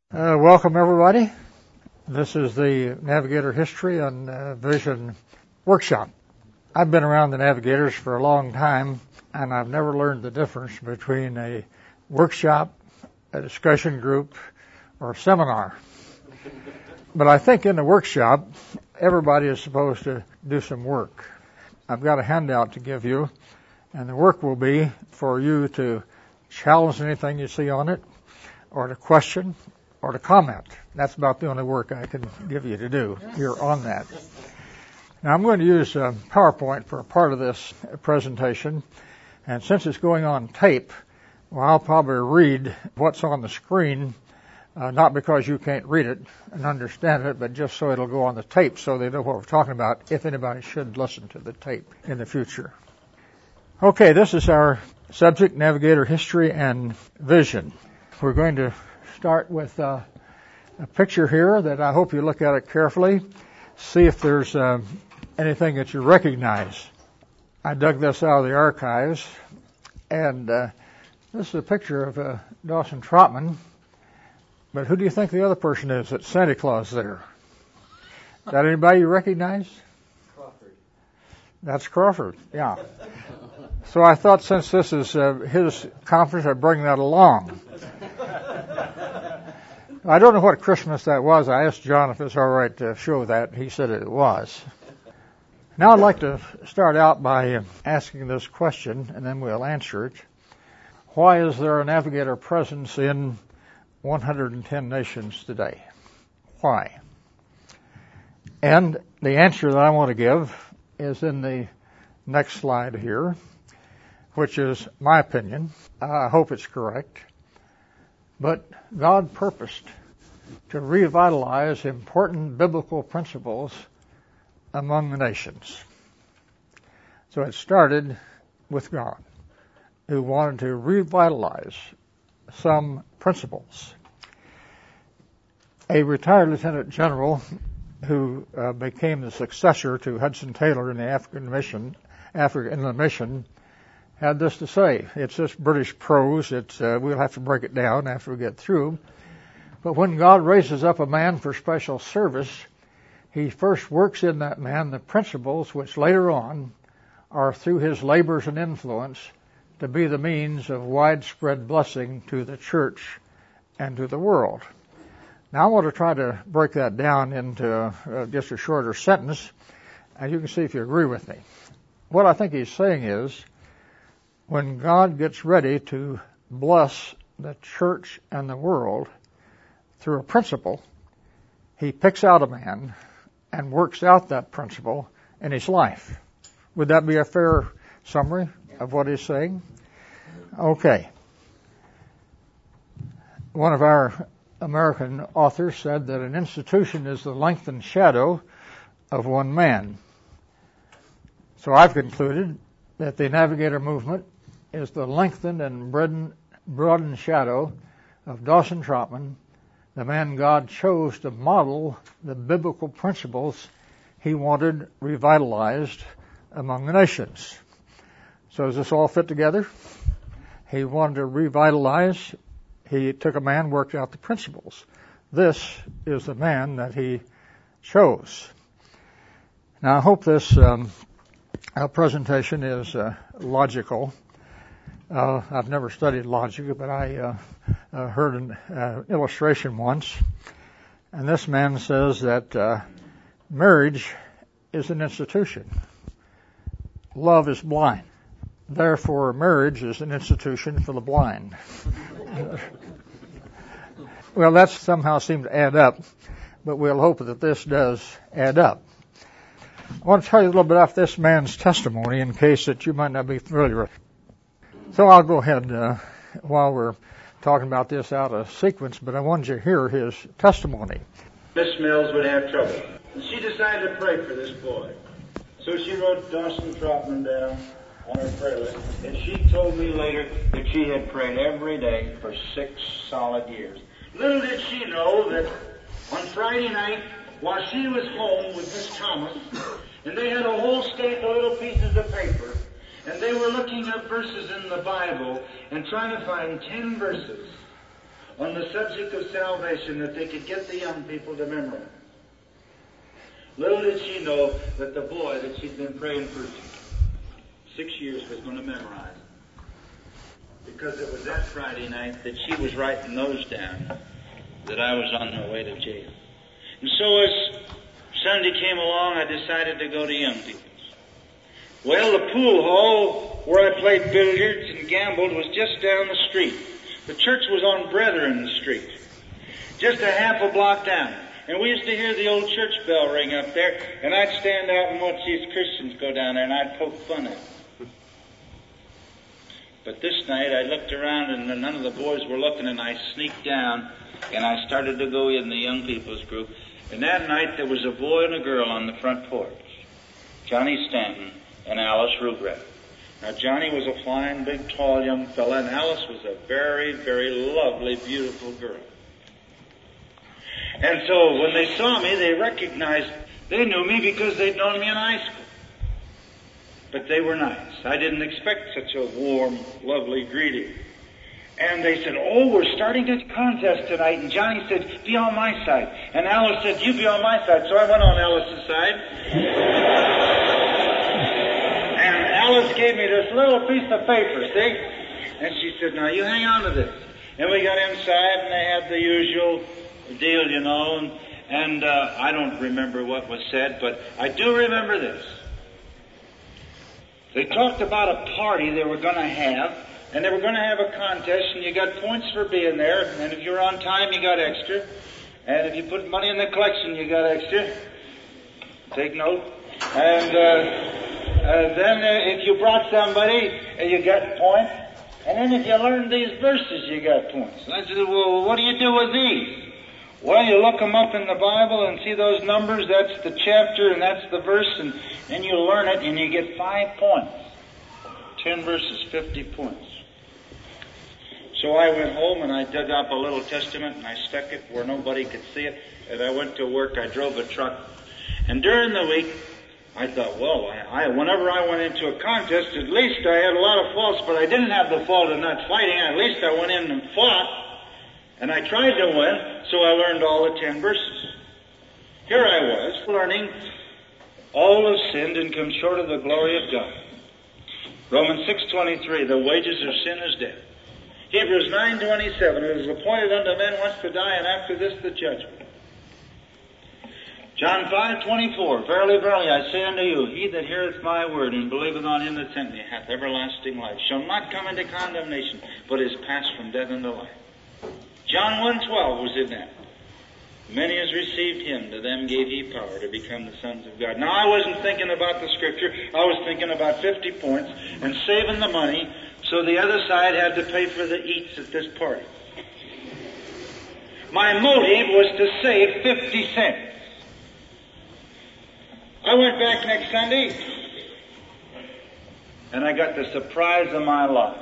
Welcome, everybody. This is the Navigator History and Vision Workshop. I've been around the Navigators for a long time, and I've never learned the difference between a workshop, a discussion group, or a seminar. But I think in the workshop, everybody is supposed to do some work. I've got a handout to give you, and the work will be for you to challenge anything you see on it, or to question, or to comment. That's about the only work I can give you to do here on that. Now I'm going to use PowerPoint for a part of this presentation, and since it's going on tape, well, I'll probably read what's on the screen, not because you can't read it and understand it, but just so it'll go on the tape so they know what we're talking about if anybody should listen to the tape in the future. Okay, this is our subject, Navigator History and Vision. We're going to start with a picture here that I hope you look at it carefully, see if there's anything that you recognize. I dug this out of the archives, and this is a picture of Dawson Trotman. But who do you think the other person is that's Santa Claus there? Is that anybody you recognize? Crawford. That's Crawford, yeah. So I thought since this is his conference, I'd bring that along. I don't know what Christmas that was. I asked John if it's all right to show that. He said it was. Now I'd like to start out by asking this question, and then we'll answer it. Why is there a Navigator presence in 110 nations today? Why? And the answer that I want to give is in the next slide here, which is my opinion. I hope it's correct. But God purposed to revitalize important biblical principles among the nations. So it started with God, who wanted to revitalize some principles. A retired lieutenant general who became the successor to Hudson Taylor in the Africa Inland Mission had this to say. It's this British prose. We'll have to break it down after we get through. But when God raises up a man for special service, He first works in that man the principles which later on are through his labors and influence to be the means of widespread blessing to the church and to the world. Now I want to try to break that down into just a shorter sentence, and you can see if you agree with me. What I think he's saying is, when God gets ready to bless the church and the world through a principle, He picks out a man and works out that principle in his life. Would that be a fair summary of what he's saying? Okay. One of our American authors said that an institution is the lengthened shadow of one man. So I've concluded that the Navigator movement is the lengthened and broadened shadow of Dawson Trotman, the man God chose to model the biblical principles He wanted revitalized among the nations. So does this all fit together? He wanted to revitalize. He took a man, worked out the principles. This is the man that He chose. Now I hope this presentation is logical. I've never studied logic, but I heard an illustration once, and this man says that marriage is an institution. Love is blind. Therefore, marriage is an institution for the blind. Well, that somehow seemed to add up, but we'll hope that this does add up. I want to tell you a little bit about this man's testimony in case that you might not be familiar with. So I'll go ahead while we're talking about this out of sequence, but I wanted you to hear his testimony. Miss Mills would have trouble. And she decided to pray for this boy. So she wrote Dawson Trotman down on her prayer list, and she told me later that she had prayed every day for 6 solid years. Little did she know that on Friday night, while she was home with Miss Thomas, and they had a whole stack of little pieces of paper, and they were looking up verses in the Bible and trying to find 10 verses on the subject of salvation that they could get the young people to memorize. Little did she know that the boy that she'd been praying for 6 years was going to memorize. Because it was that Friday night that she was writing those down that I was on my way to jail. And so as Sunday came along, I decided to go to young people's. Well, the pool hall where I played billiards and gambled was just down the street. The church was on Brethren Street, just a half a block down. And we used to hear the old church bell ring up there, and I'd stand out and watch these Christians go down there, and I'd poke fun at them. But this night I looked around, and none of the boys were looking, and I sneaked down, and I started to go in the young people's group. And that night there was a boy and a girl on the front porch, Johnny Stanton and Alice Rugreth. Now Johnny was a fine, big, tall young fella, and Alice was a very, very lovely, beautiful girl. And so when they saw me, they knew me because they'd known me in high school. But they were nice. I didn't expect such a warm, lovely greeting. And they said, "Oh, we're starting a contest tonight." And Johnny said, "Be on my side." And Alice said, "You be on my side." So I went on Alice's side. And Alice gave me this little piece of paper, see? And she said, "Now you hang on to this." And we got inside, and they had the usual deal, you know, and I don't remember what was said, but I do remember this. They talked about a party they were going to have, and they were going to have a contest, and you got points for being there, and if you're on time, you got extra, and if you put money in the collection, you got extra. Take note. And then if you brought somebody, you got points, and then if you learned these verses, you got points. And I said, "Well, what do you do with these?" "Well, you look them up in the Bible and see those numbers, that's the chapter and that's the verse, and then you learn it and you get 5 points. 10 verses, 50 points. So I went home and I dug up a little testament and I stuck it where nobody could see it. And I went to work, I drove a truck. And during the week, I thought, well, whenever I went into a contest, at least I had a lot of faults, but I didn't have the fault of not fighting. At least I went in and fought. And I tried to win, so I learned all the 10 verses. Here I was, learning, all have sinned and come short of the glory of God. Romans 6:23, the wages of sin is death. Hebrews 9:27, it is appointed unto men once to die, and after this the judgment. John 5:24, verily, verily, I say unto you, he that heareth my word and believeth on him that sent me hath everlasting life, shall not come into condemnation, but is passed from death unto life. John 1:12 was in that. Many as received him, to them gave he power to become the sons of God. Now I wasn't thinking about the scripture, I was thinking about 50 points and saving the money so the other side had to pay for the eats at this party. My motive was to save 50 cents. I went back next Sunday and I got the surprise of my life.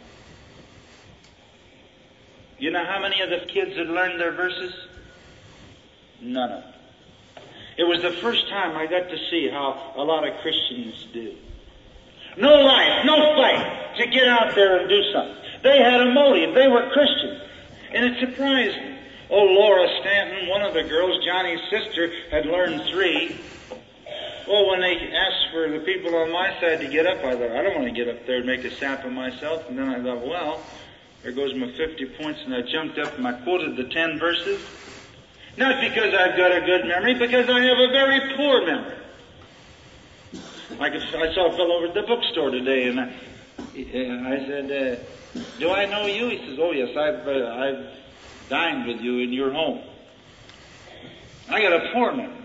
You know how many of the kids had learned their verses? None of them. It was the first time I got to see how a lot of Christians do. No life, no fight to get out there and do something. They had a motive. They were Christians. And it surprised me. Oh, Laura Stanton, one of the girls, Johnny's sister, had learned 3. Well, when they asked for the people on my side to get up, I thought, I don't want to get up there and make a sap of myself. And then I thought, well, there goes my 50 points, and I jumped up and I quoted the 10 verses. Not because I've got a good memory, because I have a very poor memory. Like I saw a fellow over at the bookstore today, and I said, do I know you? He says, oh yes, I've dined with you in your home. I got a poor memory.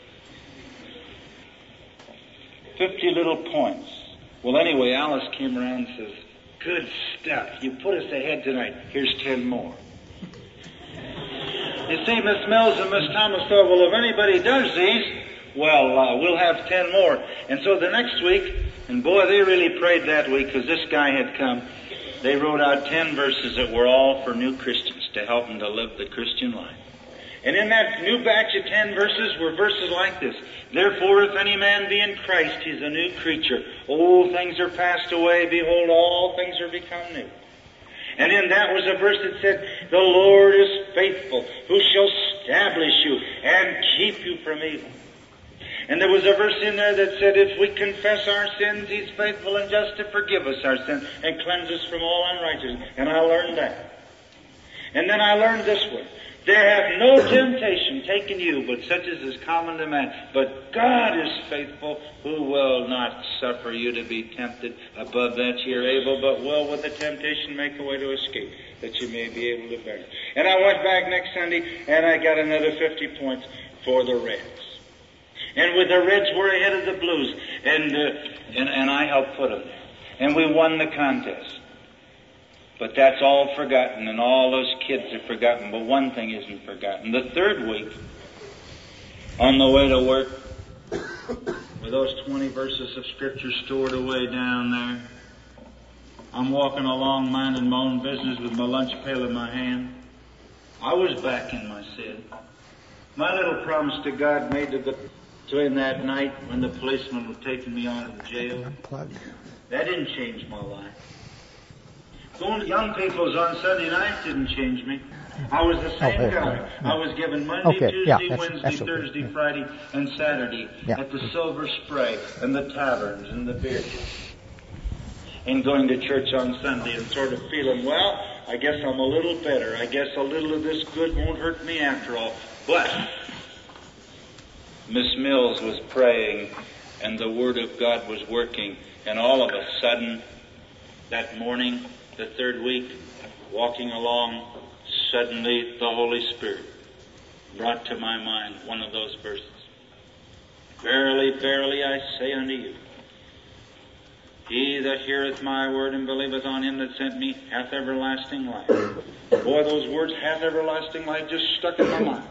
50 little points. Well, anyway, Alice came around and says, good stuff. You put us ahead tonight. Here's 10 more. You see, Miss Mills and Miss Thomas thought, well, if anybody does these, well, we'll have 10 more. And so the next week, and boy, they really prayed that week because this guy had come. They wrote out 10 verses that were all for new Christians to help them to live the Christian life. And in that new batch of 10 verses were verses like this. Therefore, if any man be in Christ, he's a new creature. Old things are passed away. Behold, all things are become new. And then that was a verse that said, the Lord is faithful, who shall establish you and keep you from evil. And there was a verse in there that said, if we confess our sins, He's faithful and just to forgive us our sins and cleanse us from all unrighteousness. And I learned that. And then I learned this one. There hath no temptation taken you, but such as is common to man. But God is faithful, who will not suffer you to be tempted above that ye are able, but will with the temptation make a way to escape, that you may be able to bear it. And I went back next Sunday, and I got another 50 points for the Reds. And with the Reds, we're ahead of the Blues, and I helped put them there. And we won the contest. But that's all forgotten, and all those kids are forgotten. But one thing isn't forgotten. The third week, on the way to work, with those 20 verses of Scripture stored away down there, I'm walking along minding my own business with my lunch pail in my hand. I was back in my sin. My little promise to God made to Him that night when the policeman was taking me out of the jail, that didn't change my life. Going to young people's on Sunday night didn't change me. I was the same guy. I was given Monday, Tuesday, Wednesday, Thursday, Friday, and Saturday at the Silver Spray and the taverns and the beer shops. And going to church on Sunday and sort of feeling, well, I guess I'm a little better. I guess a little of this good won't hurt me after all. But Miss Mills was praying and the Word of God was working, and all of a sudden, that morning, the third week, walking along, suddenly the Holy Spirit brought to my mind one of those verses. Verily, verily, I say unto you, he that heareth my word and believeth on Him that sent me hath everlasting life. Boy, those words, hath everlasting life, just stuck in my mind.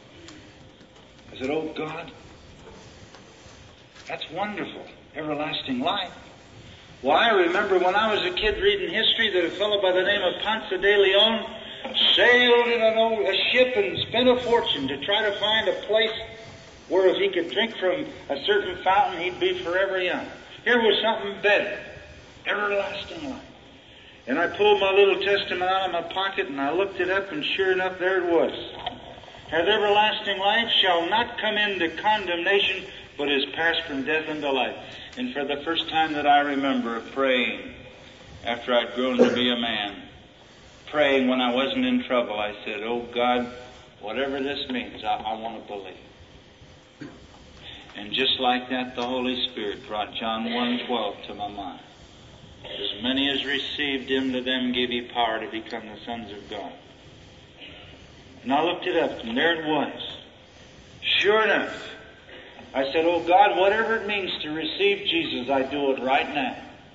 I said, oh God, that's wonderful, everlasting life. Well, I remember when I was a kid reading history that a fellow by the name of Ponce de Leon sailed in a ship and spent a fortune to try to find a place where if he could drink from a certain fountain, he'd be forever young. Here was something better, everlasting life. And I pulled my little testament out of my pocket and I looked it up, and sure enough, there it was. Hath everlasting life, shall not come into condemnation, but is passed from death unto life. And for the first time that I remember praying, after I'd grown to be a man, praying when I wasn't in trouble, I said, oh God, whatever this means, I want to believe. And just like that, the Holy Spirit brought John 1:12 to my mind. As many as received Him, to them gave He power to become the sons of God. And I looked it up, and there it was. Sure enough, I said, oh God, whatever it means to receive Jesus, I do it right now.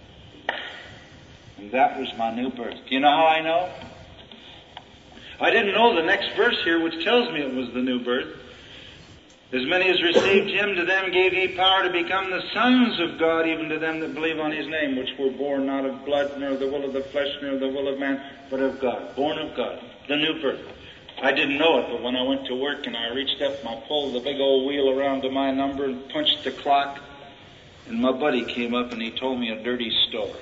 And that was my new birth. Do you know how I know? I didn't know the next verse here, which tells me it was the new birth. As many as received Him, to them gave He power to become the sons of God, even to them that believe on His name, which were born not of blood, nor the will of the flesh, nor the will of man, but of God. Born of God. The new birth. I didn't know it, but when I went to work and I reached up and I pulled the big old wheel around to my number and punched the clock, and my buddy came up and he told me a dirty story.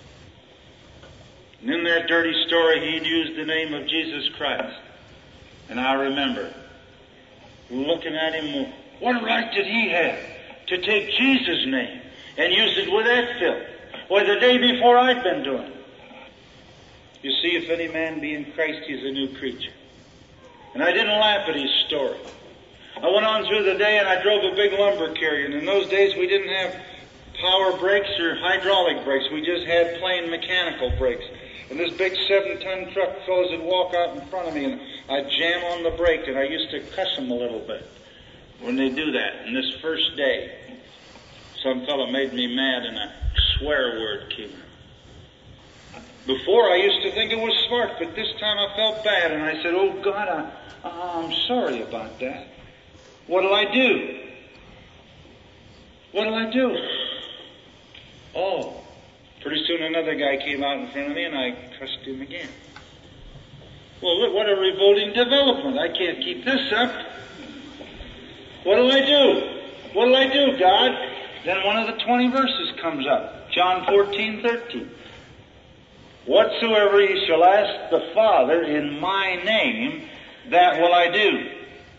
And in that dirty story, he'd used the name of Jesus Christ. And I remember looking at him, what right did he have to take Jesus' name and use it with that filth? Well, the day before I'd been doing it. You see, if any man be in Christ, he's a new creature. And I didn't laugh at his story. I went on through the day and I drove a big lumber carrier. And in those days we didn't have power brakes or hydraulic brakes. We just had plain mechanical brakes. And this big 7-ton truck, fellows would walk out in front of me and I'd jam on the brake, and I used to cuss them a little bit when they do that. And this first day, some fellow made me mad and a swear word came out. Before I used to think it was smart, but this time I felt bad, and I said, oh God, I'm sorry about that. What'll I do? What'll I do? Oh, pretty soon another guy came out in front of me, and I cussed him again. Well, look, what a revolting development. I can't keep this up. What'll I do? What'll I do, God? Then one of the 20 verses comes up. John 14:13. Whatsoever ye shall ask the Father in my name, that will I do.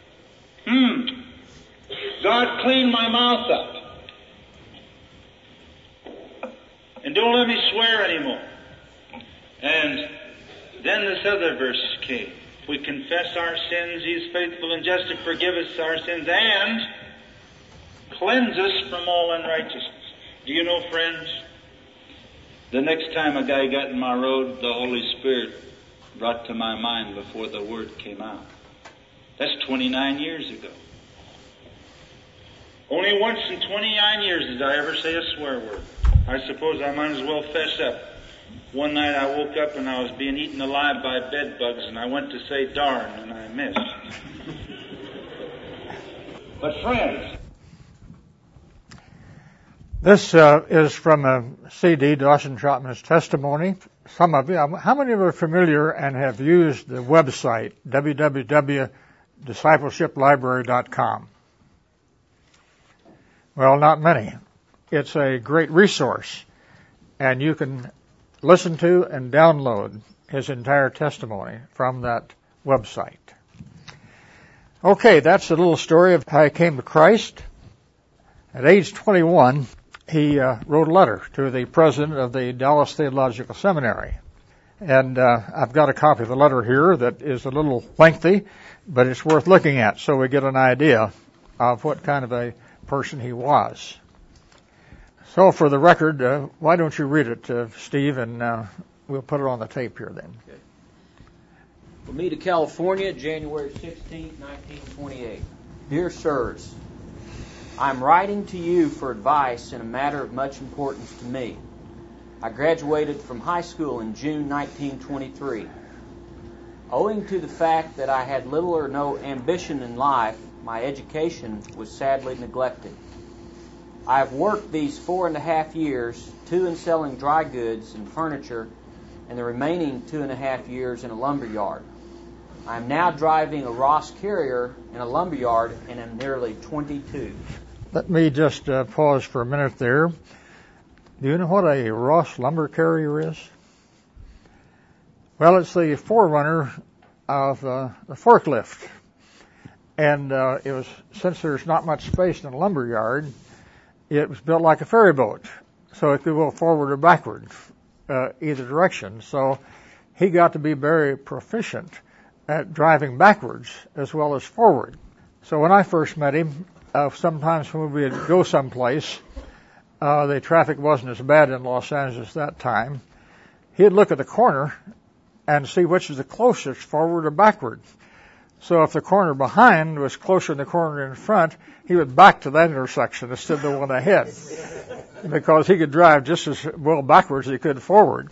God, clean my mouth up. And don't let me swear anymore. And then this other verse came. If we confess our sins, He is faithful and just to forgive us our sins and cleanse us from all unrighteousness. Do you know, friends, the next time a guy got in my road, the Holy Spirit brought to my mind before the word came out. That's 29 years ago. Only once in 29 years did I ever say a swear word. I suppose I might as well fess up. One night I woke up and I was being eaten alive by bed bugs, and I went to say darn, and I missed. But friends, this is from a CD, Dawson Trotman's Testimony. Some of you, how many of you are familiar and have used the website, www.discipleshiplibrary.com? Well, not many. It's a great resource, and you can listen to and download his entire testimony from that website. Okay, that's a little story of how he came to Christ. At age 21, he wrote a letter to the president of the Dallas Theological Seminary. And I've got a copy of the letter here that is a little lengthy, but it's worth looking at so we get an idea of what kind of a person he was. So for the record, why don't you read it, Steve, and we'll put it on the tape here then. Okay. For me to California, January 16, 1928. Dear Sirs, I'm writing to you for advice in a matter of much importance to me. I graduated from high school in June 1923. Owing to the fact that I had little or no ambition in life, my education was sadly neglected. I have worked these 4.5 years, 2 in selling dry goods and furniture, and the remaining 2.5 years in a lumber yard. I am now driving a Ross Carrier in a lumber yard and am nearly 22. Let me just pause for a minute there. Do you know what a Ross lumber carrier is? Well, it's the forerunner of the forklift. And it was, since there's not much space in a lumber yard, it was built like a ferry boat, so it could go forward or backward, either direction. So he got to be very proficient at driving backwards as well as forward. So when I first met him, sometimes when we would go someplace, the traffic wasn't as bad in Los Angeles that time, he'd look at the corner and see which is the closest, forward or backward. So if the corner behind was closer than the corner in front, he would back to that intersection instead of the one ahead, because he could drive just as well backwards as he could forward.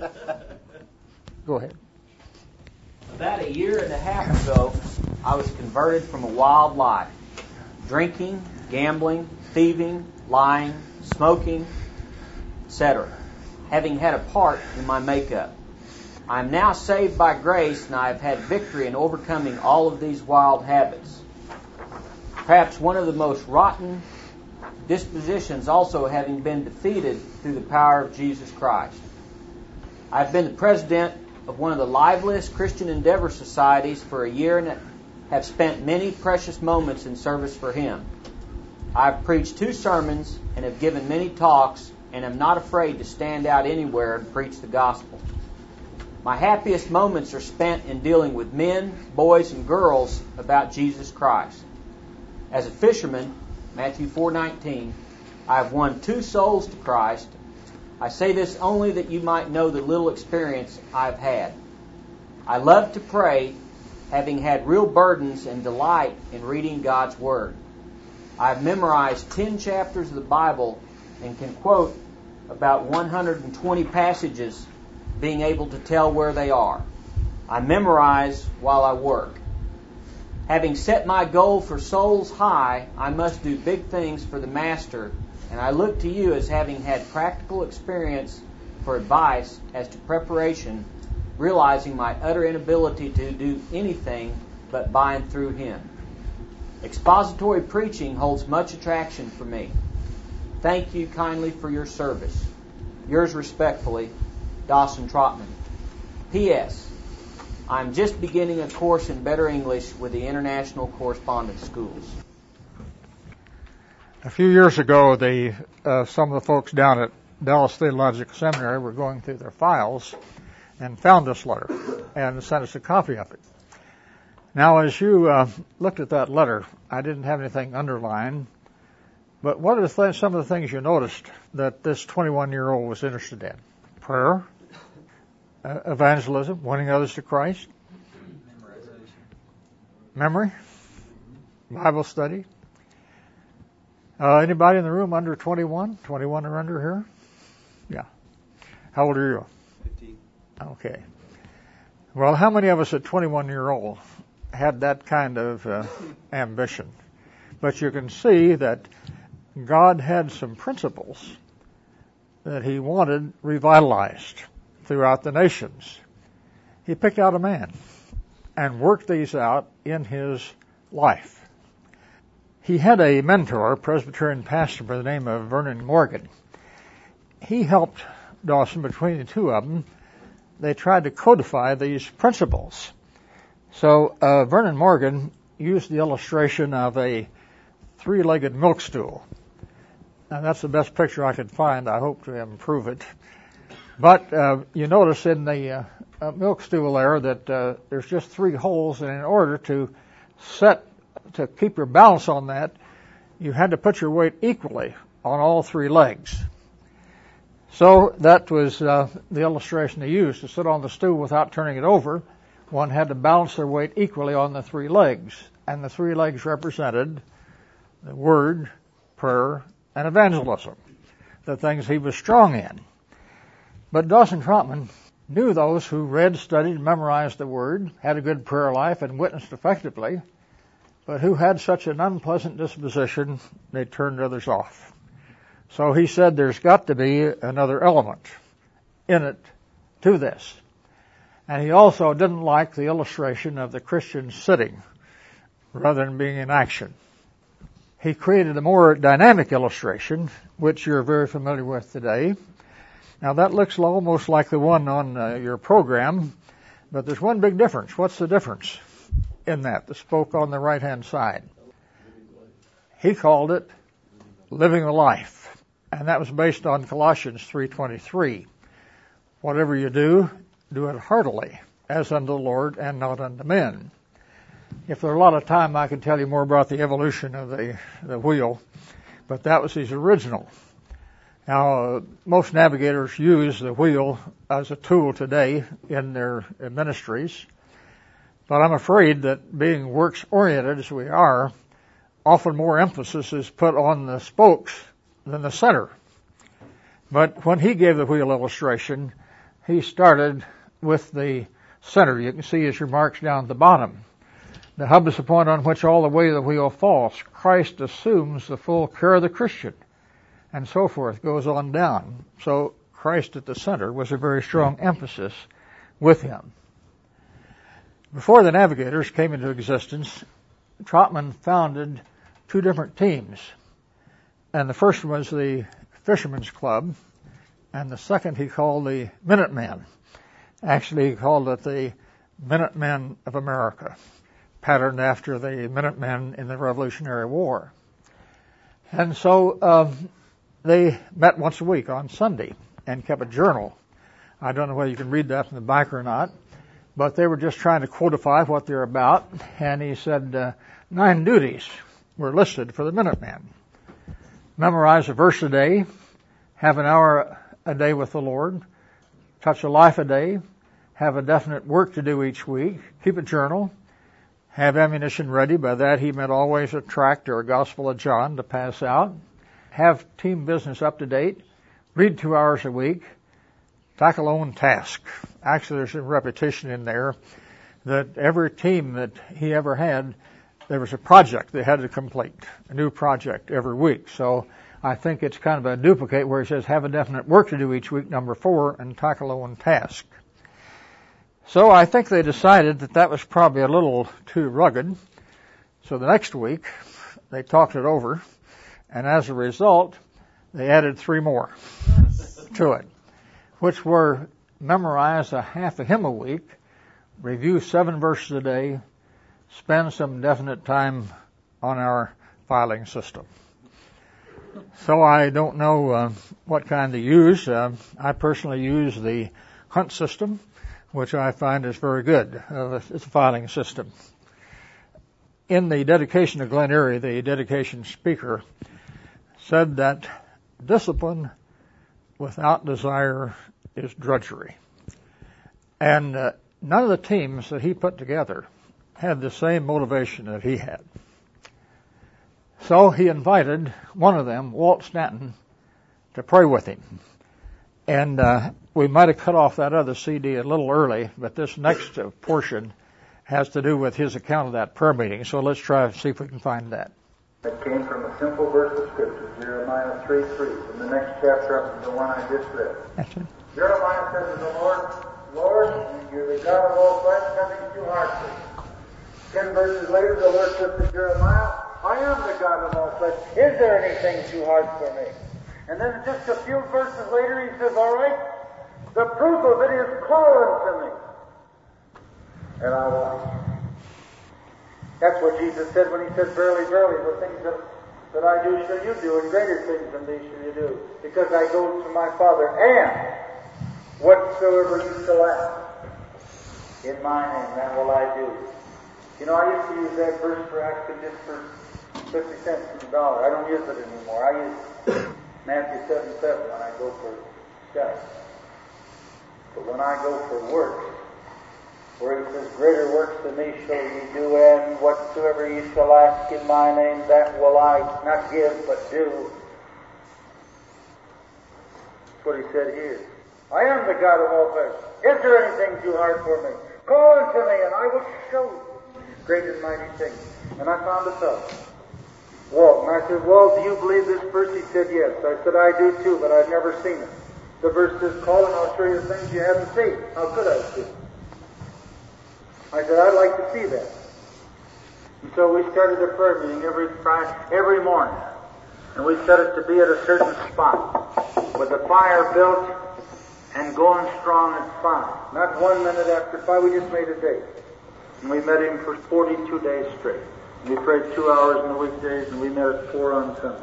Go ahead. About 1.5 years ago, I was converted from a wild life. Drinking, gambling, thieving, lying, smoking, etc. Having had a part in my makeup. I am now saved by grace, and I have had victory in overcoming all of these wild habits. Perhaps one of the most rotten dispositions also having been defeated through the power of Jesus Christ. I have been the president of one of the liveliest Christian Endeavor societies for 1 year and have spent many precious moments in service for Him. I have preached 2 sermons and have given many talks and am not afraid to stand out anywhere and preach the gospel. My happiest moments are spent in dealing with men, boys, and girls about Jesus Christ. As a fisherman, Matthew 4:19, I have won 2 souls to Christ. I say this only that you might know the little experience I've had. I love to pray, having had real burdens and delight in reading God's Word. I've memorized 10 chapters of the Bible and can quote about 120 passages, being able to tell where they are. I memorize while I work. Having set my goal for souls high, I must do big things for the Master, and I look to you as having had practical experience for advice as to preparation, realizing my utter inability to do anything but by and through Him. Expository preaching holds much attraction for me. Thank you kindly for your service. Yours respectfully, Dawson Trotman. P.S. I'm just beginning a course in better English with the International Correspondence Schools. A few years ago, some of the folks down at Dallas Theological Seminary were going through their files and found this letter and sent us a copy of it. Now, as you looked at that letter, I didn't have anything underlined, but what are some of the things you noticed that this 21-year-old was interested in? Prayer, evangelism, winning others to Christ, memory, Bible study. Anybody in the room under 21? 21 or under here? Yeah. How old are you? 15. Okay. Well, how many of us at 21-year-old had that kind of ambition? But you can see that God had some principles that He wanted revitalized throughout the nations. He picked out a man and worked these out in his life. He had a mentor, a Presbyterian pastor by the name of Vernon Morgan. He helped Dawson, between the two of them, they tried to codify these principles. So Vernon Morgan used the illustration of a three-legged milk stool. Now, that's the best picture I could find. I hope to improve it. But you notice in the milk stool there that there's just three holes, and in order to keep your balance on that, you had to put your weight equally on all three legs. So that was the illustration they used. To sit on the stool without turning it over, one had to balance their weight equally on the three legs. And the three legs represented the Word, prayer, and evangelism, the things he was strong in. But Dawson Trotman knew those who read, studied, memorized the Word, had a good prayer life, and witnessed effectively, but who had such an unpleasant disposition, they turned others off. So he said there's got to be another element in it to this. And he also didn't like the illustration of the Christian sitting rather than being in action. He created a more dynamic illustration, which you're very familiar with today. Now that looks almost like the one on your program, but there's one big difference. What's the difference in that? The spoke on the right-hand side. He called it Living the Life. And that was based on Colossians 3:23. Whatever you do, do it heartily, as unto the Lord and not unto men. If there were a lot of time, I could tell you more about the evolution of the wheel, but that was his original. Now, most navigators use the wheel as a tool today in their ministries, but I'm afraid that being works-oriented as we are, often more emphasis is put on the spokes than the center. But when he gave the wheel illustration, he started with the center. You can see his remarks down at the bottom. The hub is the point on which all the weight of the wheel falls. Christ assumes the full care of the Christian, and so forth, goes on down. So Christ at the center was a very strong emphasis with him. Before the Navigators came into existence, Trotman founded two different teams. And the first one was the Fishermen's Club, and the second he called the Minutemen. Actually, he called it the Minutemen of America, patterned after the Minutemen in the Revolutionary War. And so they met once a week on Sunday and kept a journal. I don't know whether you can read that from the back or not, but they were just trying to codify what they're about. And he said 9 duties were listed for the Minutemen. Memorize a verse a day, have an hour a day with the Lord, touch a life a day, have a definite work to do each week, keep a journal, have ammunition ready. By that he meant always a tract or a Gospel of John to pass out, have team business up to date, read 2 hours a week, tackle own task. Actually, there's a repetition in there that every team that he ever had, there was a project they had to complete, a new project every week. So I think it's kind of a duplicate where he says have a definite work to do each week, number 4, and tackle own task. So I think they decided that that was probably a little too rugged. So the next week, they talked it over, and as a result, they added 3 more to it, which were memorize a half a hymn a week, review 7 verses a day, spend some definite time on our filing system. So I don't know what kind to use. I personally use the Hunt system, which I find is very good. It's a filing system. In the dedication to Glen Erie, the dedication speaker said that discipline without desire is drudgery. And none of the teams that he put together had the same motivation that he had. So he invited one of them, Walt Stanton, to pray with him. And we might have cut off that other CD a little early, but this next portion has to do with his account of that prayer meeting. So let's try to see if we can find that. It came from a simple verse of Scripture, Jeremiah 3:3, from the next chapter up to the one I just read. That's it. Jeremiah says to the Lord, Lord, you're the God of all flesh, nothing's too hard for you. 10 verses later, the Lord says to Jeremiah, I am the God of all flesh. Is there anything too hard for me? And then just a few verses later, he says, all right, the proof of it is calling to me. And I will. That's what Jesus said when he said, verily, verily, the things that I do shall you do, and greater things than these shall you do, because I go to my Father, and whatsoever you shall ask in my name, that will I do. You know, I used to use that verse for asking just for 50 cents in the dollar. I don't use it anymore. I use Matthew 7:7 when I go for stuff. But when I go for works, where he says, greater works than these shall ye do, and whatsoever ye shall ask in my name, that will I not give, but do. That's what he said here. I am the God of all flesh. Is there anything too hard for me? Call unto me, and I will show you great and mighty things. And I found a fellow, Walt. And I said, Walt, do you believe this verse? He said, yes. I said, I do too, but I've never seen it. The verse says, call and I'll show you the things you haven't seen. How could I see it? I said, I'd like to see that. And so we started a prayer meeting every morning. And we set it to be at a certain spot, with the fire built and going strong at 5. Not 1 minute after 5, we just made a date. And we met him for 42 days straight. And we prayed 2 hours on the weekdays, and we met at 4 on Sunday.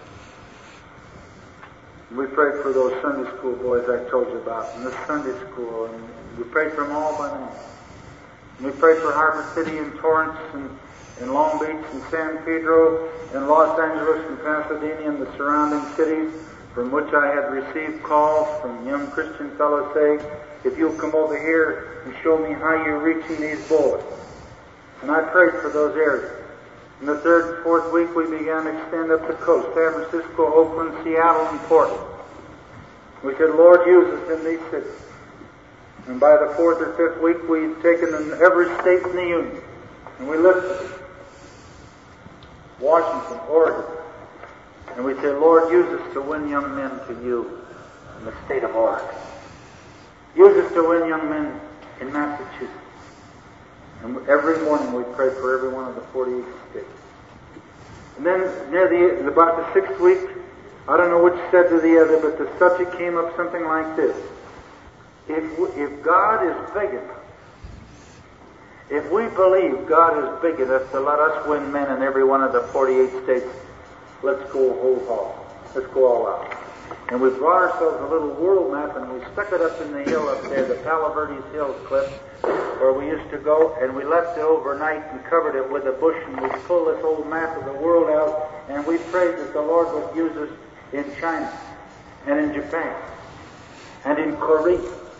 And we prayed for those Sunday school boys I told you about, and this Sunday school, and we prayed for them all by name. And we prayed for Harbor City and Torrance and Long Beach and San Pedro and Los Angeles and Pasadena and the surrounding cities, from which I had received calls from young Christian fellows saying, if you'll come over here and show me how you're reaching these boys. And I prayed for those areas. In the 3rd and 4th week, we began to extend up the coast, San Francisco, Oakland, Seattle, and Portland. We said, Lord, use us in these cities. And by the 4th or 5th week, we'd taken in every state in the Union. And we listed it. Washington, Oregon. And we said, Lord, use us to win young men to you in the state of Oregon. Use us to win young men in Massachusetts. And every morning we prayed for every one of the 48 states. And then near about the 6th week, I don't know which said to the other, but the subject came up something like this. If God is big enough, if we believe God is big enough to let us win men in every one of the 48 states, let's go whole hog. Let's go all out. And we brought ourselves a little world map, and we stuck it up in the hill up there, the Palo Verdes Hills cliff, where we used to go, and we left it overnight and covered it with a bush, and we pulled this old map of the world out, and we prayed that the Lord would use us in China, and in Japan, and in Korea.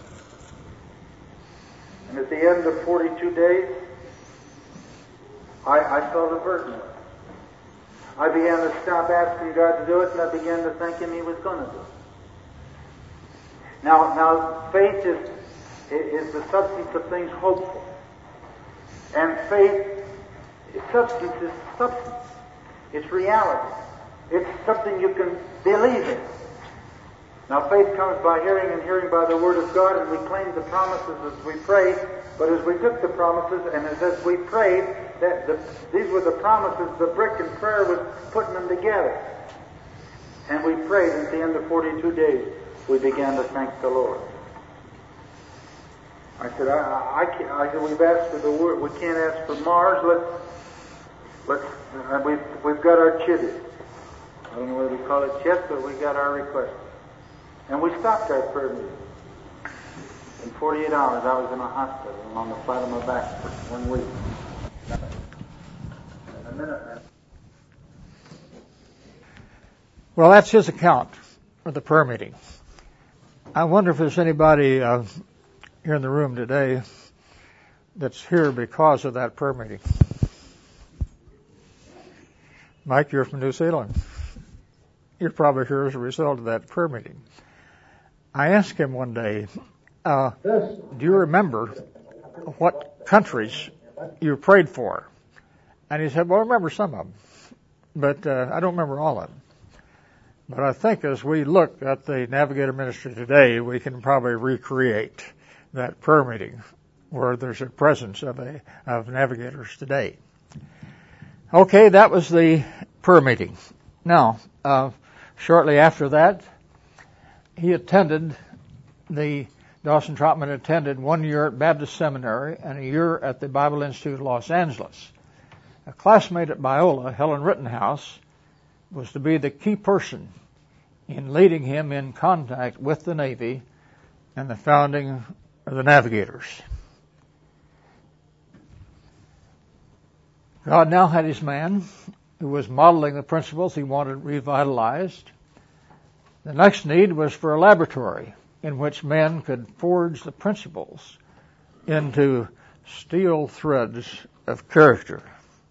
And at the end of 42 days, I felt a burden. I began to stop asking God to do it, and I began to thank Him He was going to do it. Now, faith is the substance of things hoped for. And faith, substance is substance. It's reality. It's something you can believe in. Now, faith comes by hearing, and hearing by the Word of God, and we claimed the promises as we prayed. But as we took the promises, and as we prayed, these were the promises, the brick and prayer was putting them together. And we prayed, and at the end of 42 days, we began to thank the Lord. I said, I can't. I said, we've asked for the word. We can't ask for Mars. We've got our chitty. I don't know whether we call it chit, but we got our request. And we stopped our prayer meeting. In 48 hours, I was in a hospital on the flat of my back for 1 week. In a minute. Well, that's his account of the prayer meeting. I wonder if there's anybody here in the room today that's here because of that prayer meeting. Mike, you're from New Zealand. You're probably here as a result of that prayer meeting. I asked him one day, do you remember what countries you prayed for? And he said, well, I remember some of them, but I don't remember all of them. But I think as we look at the Navigator ministry today, we can probably recreate that prayer meeting where there's a presence of navigators today. Okay, that was the prayer meeting. Now, shortly after that, Dawson Trotman attended 1 year at Baptist Seminary and a year at the Bible Institute of Los Angeles. A classmate at Biola, Helen Rittenhouse, was to be the key person in leading him in contact with the Navy and the founding of the Navigators. God now had his man who was modeling the principles he wanted revitalized. The next need was for a laboratory in which men could forge the principles into steel threads of character.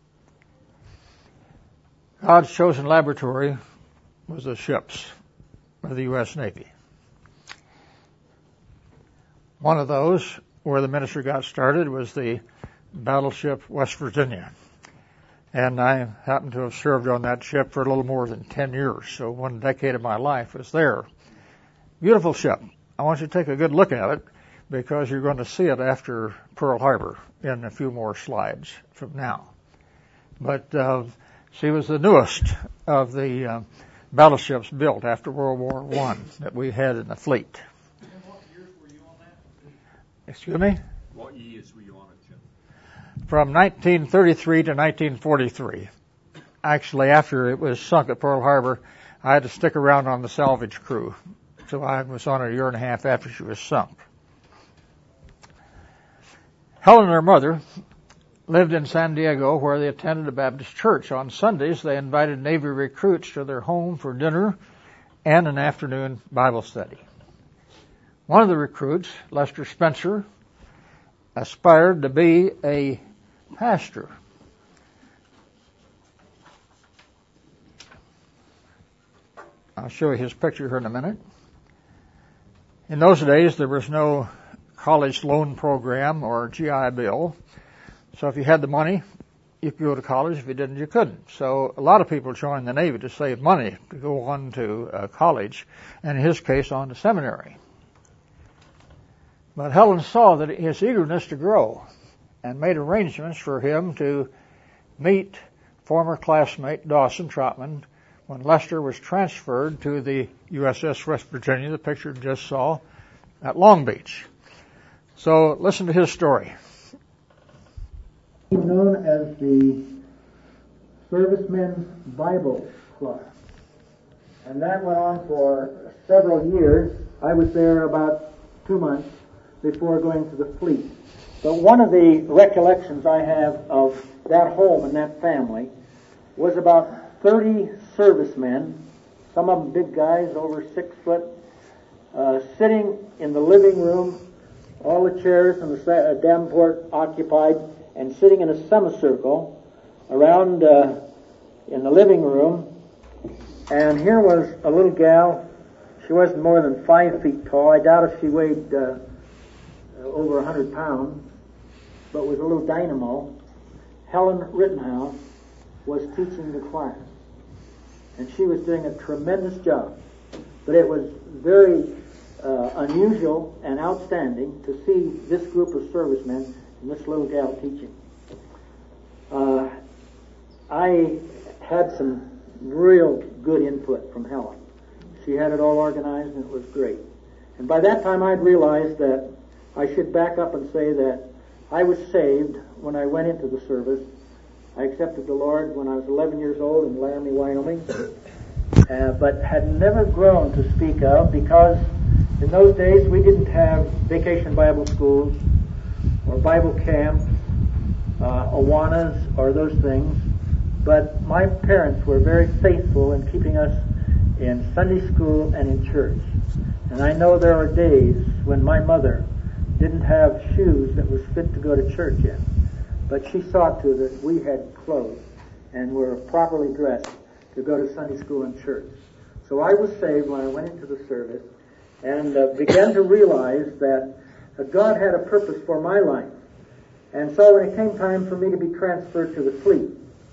God's chosen laboratory was the ships of the U.S. Navy. One of those where the ministry got started was the battleship West Virginia. And I happened to have served on that ship for a little more than 10 years, so 1 decade of my life was there. Beautiful ship. I want you to take a good look at it because you're going to see it after Pearl Harbor in a few more slides from now. But she was the newest of the battleships built after World War I that we had in the fleet. And what years were you on that? Excuse me? What years were you on it, Jim? From 1933 to 1943. Actually, after it was sunk at Pearl Harbor, I had to stick around on the salvage crew. So I was on it a year and a half after she was sunk. Helen and her mother lived in San Diego where they attended a Baptist church. On Sundays, they invited Navy recruits to their home for dinner and an afternoon Bible study. One of the recruits, Lester Spencer, aspired to be a pastor. I'll show you his picture here in a minute. In those days, there was no college loan program or GI Bill. So if you had the money, you could go to college. If you didn't, you couldn't. So a lot of people joined the Navy to save money to go on to college, and in his case, on to seminary. But Helen saw that his eagerness to grow and made arrangements for him to meet former classmate Dawson Trotman when Lester was transferred to the USS West Virginia, the picture you just saw, at Long Beach. So listen to his story. Known as the Servicemen's Bible Club. And that went on for several years. I was there about 2 months before going to the fleet. But one of the recollections I have of that home and that family was about 30 servicemen, some of them big guys over 6 foot, sitting in the living room, all the chairs and the Davenport occupied, and sitting in a semicircle around in the living room. And here was a little gal. She wasn't more than 5 feet tall. I doubt if she weighed over 100 pounds, but was a little dynamo. Helen Rittenhouse was teaching the class, and she was doing a tremendous job. But it was very unusual and outstanding to see this group of servicemen and this little gal teaching. I had some real good input from Helen. She had it all organized, and it was great. And by that time, I'd realized that I should back up and say that I was saved when I went into the service. I accepted the Lord when I was 11 years old in Laramie, Wyoming, but had never grown to speak of, because in those days we didn't have vacation Bible schools or Bible camps, Awanas, or those things. But my parents were very faithful in keeping us in Sunday school and in church. And I know there were days when my mother didn't have shoes that was fit to go to church in, but she saw to that we had clothes and were properly dressed to go to Sunday school and church. So I was saved when I went into the service and began to realize that God had a purpose for my life. And so when it came time for me to be transferred to the fleet,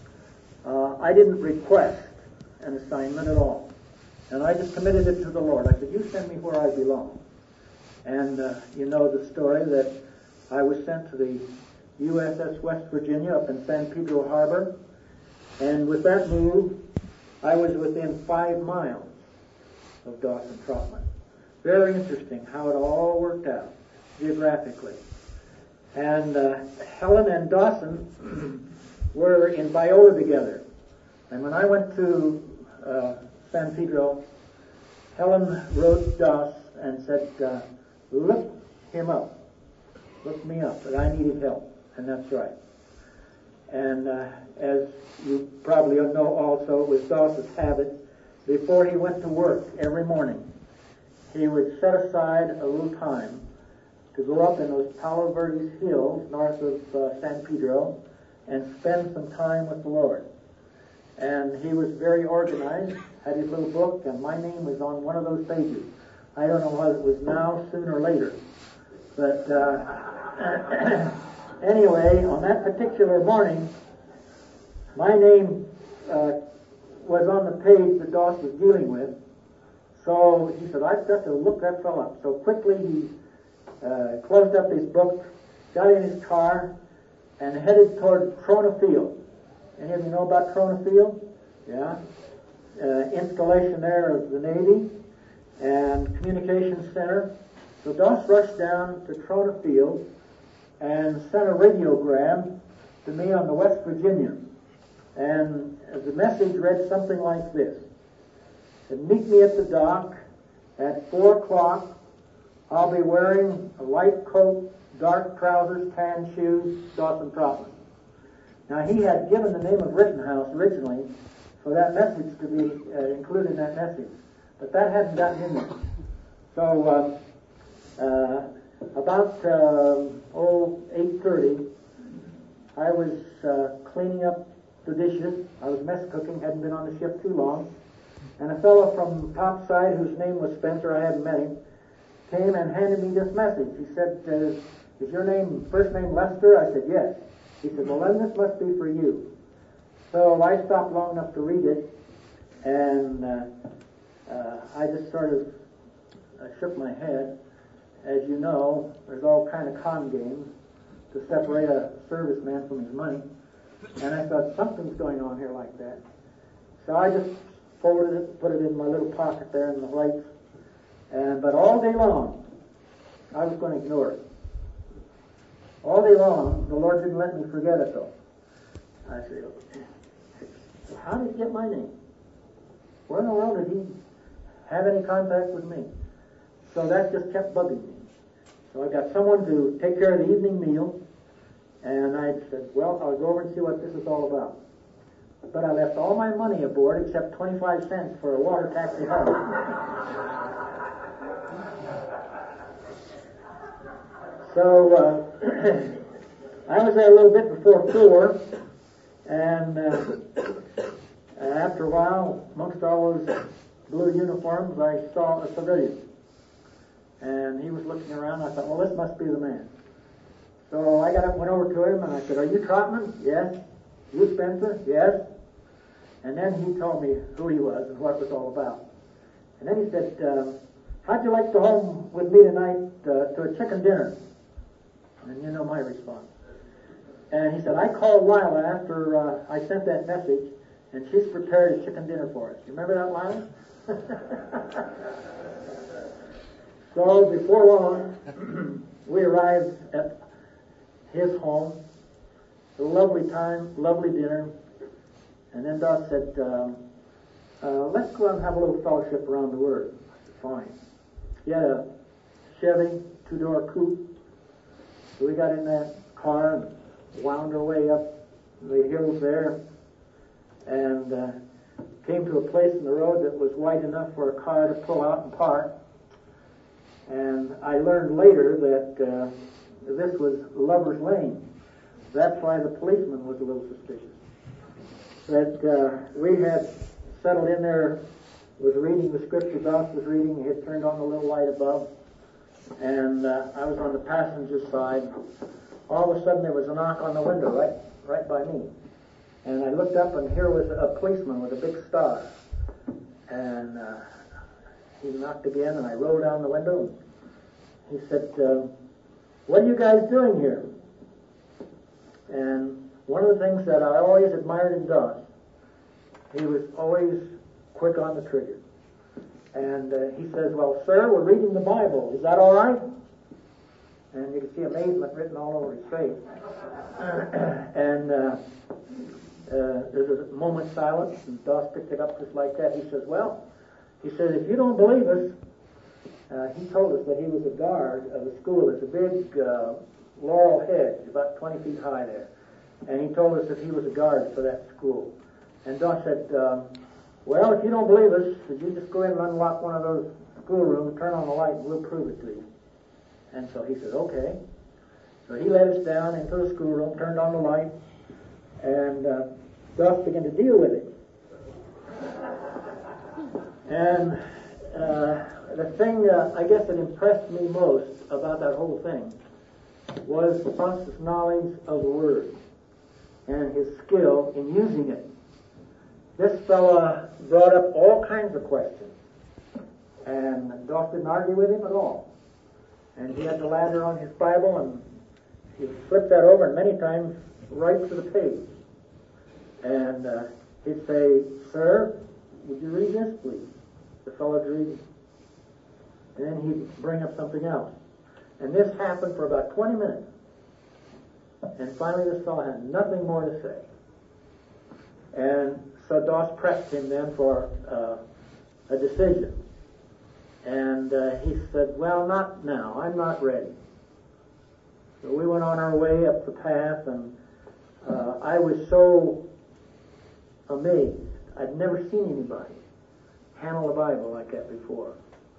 I didn't request an assignment at all. And I just committed it to the Lord. I said, you send me where I belong. And you know the story that I was sent to the USS West Virginia up in San Pedro Harbor. And with that move, I was within 5 miles of Dawson Trotman. Very interesting how it all worked out geographically. And Helen and Dawson were in Biola together. And when I went to San Pedro, Helen wrote Doss and said, look him up. Look me up, that I needed help. And that's right. And as you probably know also, it was Doss's habit, before he went to work every morning, he would set aside a little time to go up in those Palo Verdes hills north of San Pedro and spend some time with the Lord. And he was very organized, had his little book, and my name was on one of those pages. I don't know whether it was now, sooner, or later. But anyway, on that particular morning, my name was on the page that Doss was dealing with. So he said, I've got to look that fellow up. So quickly he closed up his book, got in his car, and headed toward Trona Field. Any of you know about Trona Field? Yeah. Installation there of the Navy and Communications Center. So Doss rushed down to Trona Field and sent a radiogram to me on the West Virginia. And the message read something like this. It said, meet me at the dock at 4 o'clock. I'll be wearing a light coat, dark trousers, tan shoes, Dawson Trotman. Now, he had given the name of Rittenhouse originally for that message to be included in that message. But that hadn't gotten in there. So, about 8:30, I was cleaning up the dishes. I was mess cooking, hadn't been on the ship too long. And a fellow from topside, whose name was Spencer, I hadn't met him, came and handed me this message. He said, is your first name Lester? I said, yes. He said, well, then this must be for you. So I stopped long enough to read it, and I just sort of shook my head. As you know, there's all kind of con games to separate a serviceman from his money. And I thought, something's going on here like that. So I just folded it, put it in my little pocket there in the lights. But all day long, I was going to ignore it. All day long, the Lord didn't let me forget it, though. I said, how did he get my name? Where in the world did he have any contact with me? So that just kept bugging me. So I got someone to take care of the evening meal, and I said, well, I'll go over and see what this is all about. But I left all my money aboard except 25 cents for a water taxi home. So I was there a little bit before 4, and after a while, amongst all those blue uniforms, I saw a civilian. And he was looking around. I thought, well, this must be the man. So I got up and went over to him, and I said, are you Trotman? Yes. You Spencer? Yes. And then he told me who he was and what it was all about. And then he said, how'd you like to go home with me tonight to a chicken dinner? And you know my response. And he said, I called Lila after I sent that message, and she's prepared a chicken dinner for us. You remember that, Lila? So before long, we arrived at his home. A lovely time, lovely dinner. And then Doc said, let's go out and have a little fellowship around the Word. I said, fine. He had a Chevy 2-door coupe. So we got in that car and wound our way up the hills there and came to a place in the road that was wide enough for a car to pull out and park. And I learned later that this was Lover's Lane. That's why the policeman was a little suspicious. That we had settled in there, was reading the scripture Doc was reading. He had turned on the little light above. And I was on the passenger side. All of a sudden there was a knock on the window right by me. And I looked up and here was a policeman with a big star. And he knocked again and I rolled down the window. He said, what are you guys doing here? And one of the things that I always admired in Doc, he was always quick on the trigger. And he says, well, sir, we're reading the Bible. Is that all right? And you can see amazement written all over his face. And there's a moment's silence, and Doc picked it up just like that. He says, well, he says, if you don't believe us, he told us that he was a guard of the school. There's a big laurel hedge, about 20 feet high there. And he told us that he was a guard for that school. And Doc said, well, if you don't believe us, you just go in and unlock one of those schoolrooms, turn on the light, and we'll prove it to you. And so he said, okay. So he led us down into the schoolroom, turned on the light, and Doc began to deal with it. And the thing, I guess, that impressed me most about that whole thing was Doc's knowledge of the Word and his skill in using it. This fella brought up all kinds of questions, and Doc didn't argue with him at all. And he had the ladder on his Bible, and he flipped that over, and many times right to the page. And he'd say, sir, would you read this, please? The fellow'd read it. And then he'd bring up something else. And this happened for about 20 minutes. And finally this fellow had nothing more to say. And so Doc pressed him then for a decision. And he said, well, not now. I'm not ready. So we went on our way up the path, and I was so amazed. I'd never seen anybody handle a Bible like that before.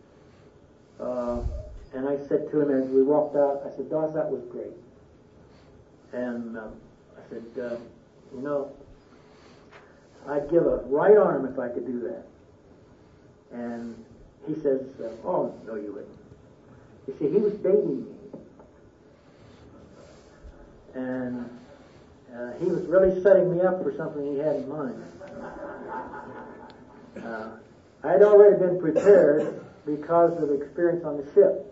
And I said to him as we walked out, I said, Doc, that was great. And I said, you know, I'd give a right arm if I could do that. And he says, oh, no, you wouldn't. You see, he was dating me. And he was really setting me up for something he had in mind. I'd already been prepared because of the experience on the ship.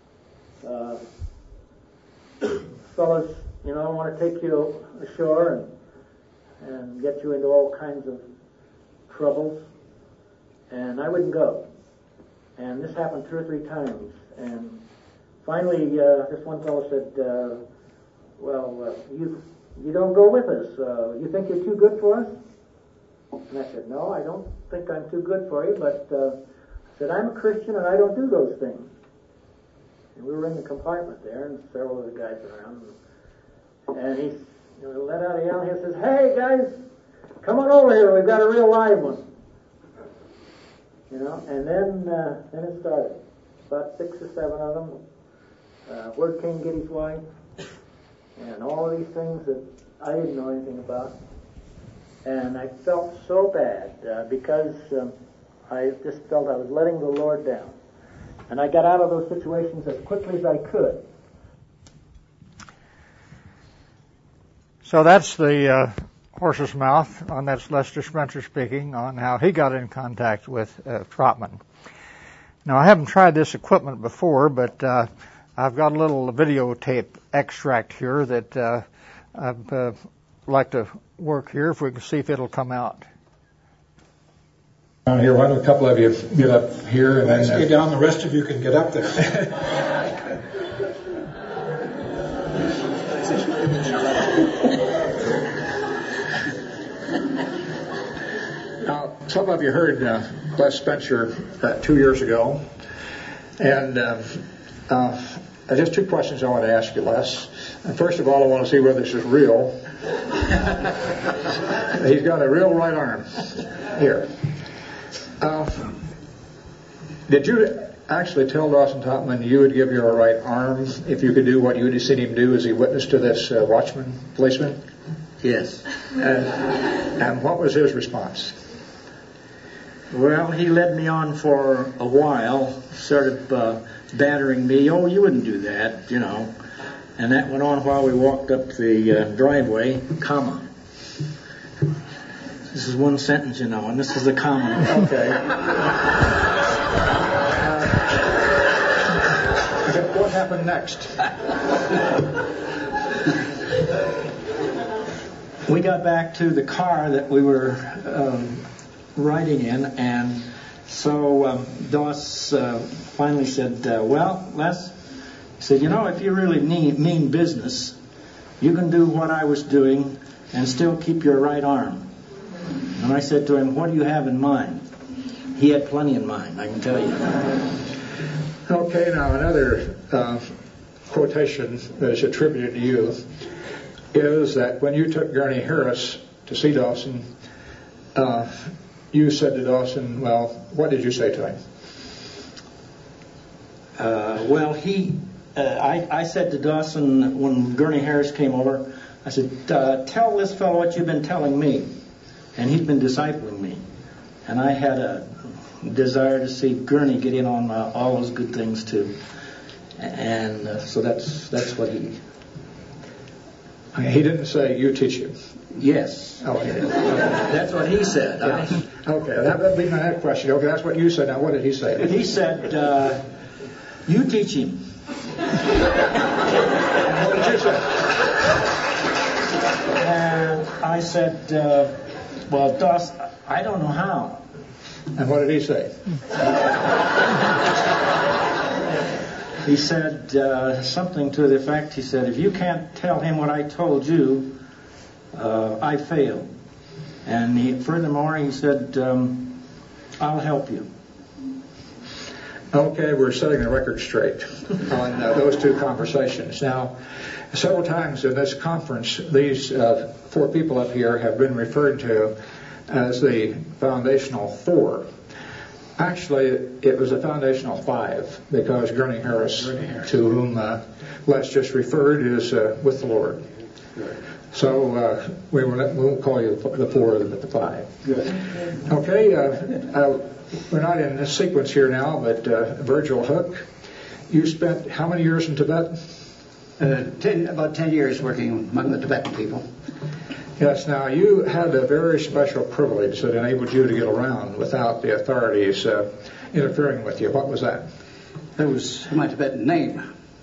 Fellas, you know, I want to take you ashore and get you into all kinds of troubles. And I wouldn't go. And this happened 2 or 3 times. And finally, this one fellow said, well, you don't go with us. You think you're too good for us? And I said, no, I don't think I'm too good for you, but I said, I'm a Christian and I don't do those things. And we were in the compartment there, and several of the guys around. And he let out a yell, and he says, hey, guys, come on over here. We've got a real live one. You know, and then it started. About 6 or 7 of them. Word came get his wife. And all of these things that I didn't know anything about. And I felt so bad because I just felt I was letting the Lord down. And I got out of those situations as quickly as I could. So that's the horse's mouth, on that's Lester Spencer speaking on how he got in contact with Trotman. Now, I haven't tried this equipment before, but I've got a little videotape extract here that I'd like to work here, if we can see if it'll come out. Down here, why don't a couple of you get up here? And then stay down, the rest of you can get up there. Now, some of you heard Les Spencer 2 years ago, and just two questions I want to ask you, Les. And first of all, I want to see whether this is real. He's got a real right arm here. Did you actually tell Dawson Topman you would give your right arm if you could do what you had seen him do as he witnessed to this policeman? Yes. And what was his response? Well, he led me on for a while, sort of battering me. Oh, you wouldn't do that, you know. And that went on while we walked up the driveway, comma. This is one sentence, you know, and this is a comma. Okay. What happened next? We got back to the car that we were riding in, and so Doss finally said, well, Les, he said, you know, if you really mean business, you can do what I was doing and still keep your right arm. And I said to him, what do you have in mind? He had plenty in mind, I can tell you. Okay, now another quotation that is attributed to you is that when you took Gurney Harris to see Dawson, you said to Dawson, well, what did you say to him? I said to Dawson when Gurney Harris came over, I said, tell this fellow what you've been telling me. And he'd been discipling me. And I had a desire to see Gurney get in on all those good things too. And so that's what he... He didn't say, you teach him. Yes. Oh, he did. That's what he said. Yes. Okay, that would be my next question. Okay, that's what you said. Now, what did he say? He said, you teach him. And what did you say? And I said, well, Doss, I don't know how. And what did he say? He said something to the effect, he said, if you can't tell him what I told you, I fail. And furthermore, he said, I'll help you. Okay, we're setting the record straight on those two conversations. Now, several times in this conference, these four people up here have been referred to as the foundational four. Actually, it was a foundational five, because Gurney Harris, to whom Les just referred, is with the Lord. So we won't call you the four of them, but the five. Good. Okay, we're not in this sequence here now, but Virgil Hook, you spent how many years in Tibet? About 10 years working among the Tibetan people. Yes, now you had a very special privilege that enabled you to get around without the authorities interfering with you. What was that? That was my Tibetan name.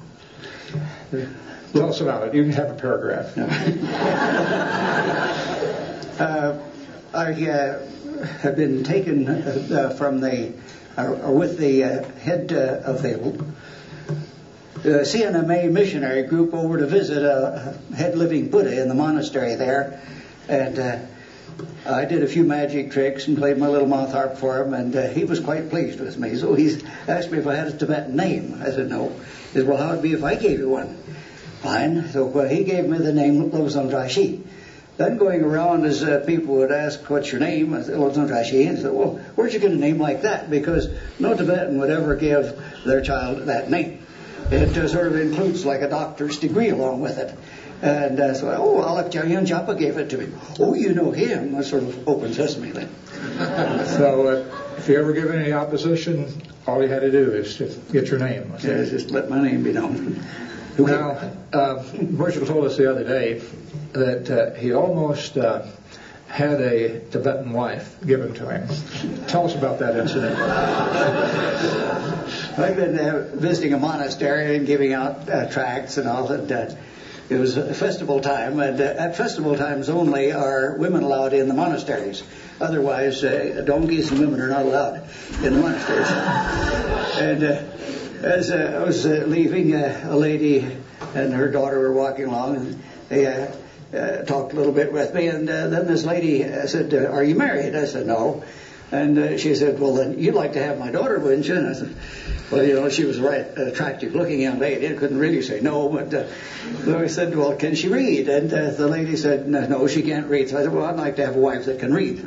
Tell us about it. You can have a paragraph. I have been taken from with the head of the CNMA missionary group over to visit a head living Buddha in the monastery there, and I did a few magic tricks and played my little mouth harp for him, and he was quite pleased with me. So he asked me if I had a Tibetan name. I said no. He said, well, how would it be if I gave you one? Fine. So he gave me the name Lobsang Drai. Then going around, as people would ask, what's your name? I said, Lobsang Drai. And I said, well, where'd you get a name like that? Because no Tibetan would ever give their child that name. It sort of includes like a doctor's degree along with it. And so, Alak Jayan Japa gave it to me. Oh, you know him. That sort of open sesame then. So if you ever give any opposition, all you had to do is to get your name. Yeah, just let my name be known. Now, Virgil told us the other day that he almost had a Tibetan wife given to him. Tell us about that incident. I've been visiting a monastery and giving out tracts and all that. It was a festival time, and at festival times only are women allowed in the monasteries. Otherwise, donkeys and women are not allowed in the monasteries. And as I was leaving, a lady and her daughter were walking along, and they talked a little bit with me, and then this lady said, "Are you married?" I said, "No." And she said, "Well, then you'd like to have my daughter, wouldn't you?" And I said, "Well, she was a right attractive-looking young lady. I couldn't really say no." But so I said, "Well, can she read?" And the lady said, "No, she can't read." So I said, "Well, I'd like to have a wife that can read."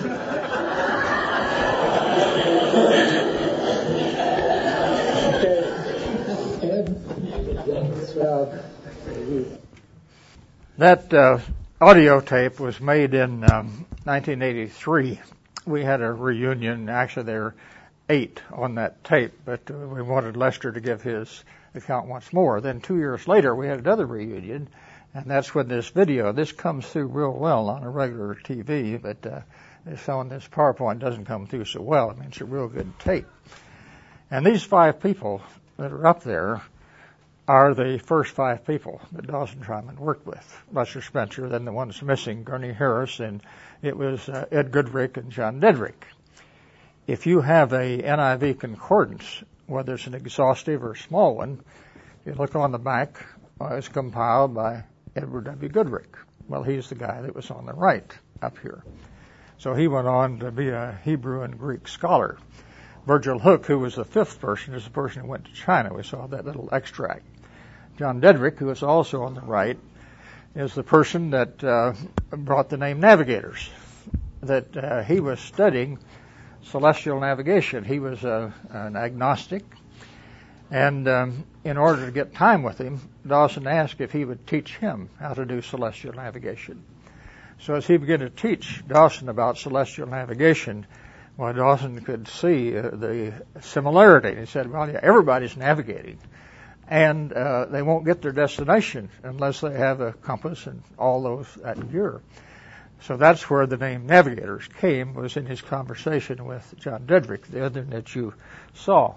That audio tape was made in 1983. We had a reunion. Actually, there were 8 on that tape, but we wanted Lester to give his account once more. Then 2 years later, we had another reunion, and that's when this comes through real well on a regular TV, but on this PowerPoint doesn't come through so well. I mean, it's a real good tape. And these 5 people that are up there are the first 5 people that Dawson Trotman worked with. Lester Spencer, then the ones missing, Gurney Harris, and it was Ed Goodrick and John Dedrick. If you have a NIV concordance, whether it's an exhaustive or a small one, you look on the back, it's compiled by Edward W. Goodrick. Well, he's the guy that was on the right up here. So he went on to be a Hebrew and Greek scholar. Virgil Hook, who was the 5th person, is the person who went to China. We saw that little extract. John Dedrick, who is also on the right, is the person that brought the name Navigators, that he was studying celestial navigation. He was an agnostic, and in order to get time with him, Dawson asked if he would teach him how to do celestial navigation. So as he began to teach Dawson about celestial navigation, well, Dawson could see the similarity. He said, well, yeah, everybody's navigating, and they won't get their destination unless they have a compass and all those that gear. So that's where the name Navigators came, was in his conversation with John Dedrick, the other that you saw.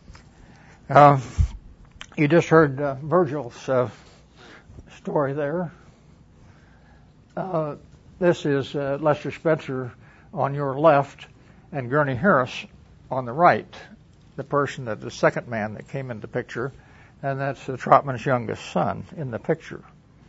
You just heard Virgil's story there. This is Lester Spencer on your left and Gurney Harris on the right, the person that the second man that came into the picture, and that's Trotman's youngest son in the picture.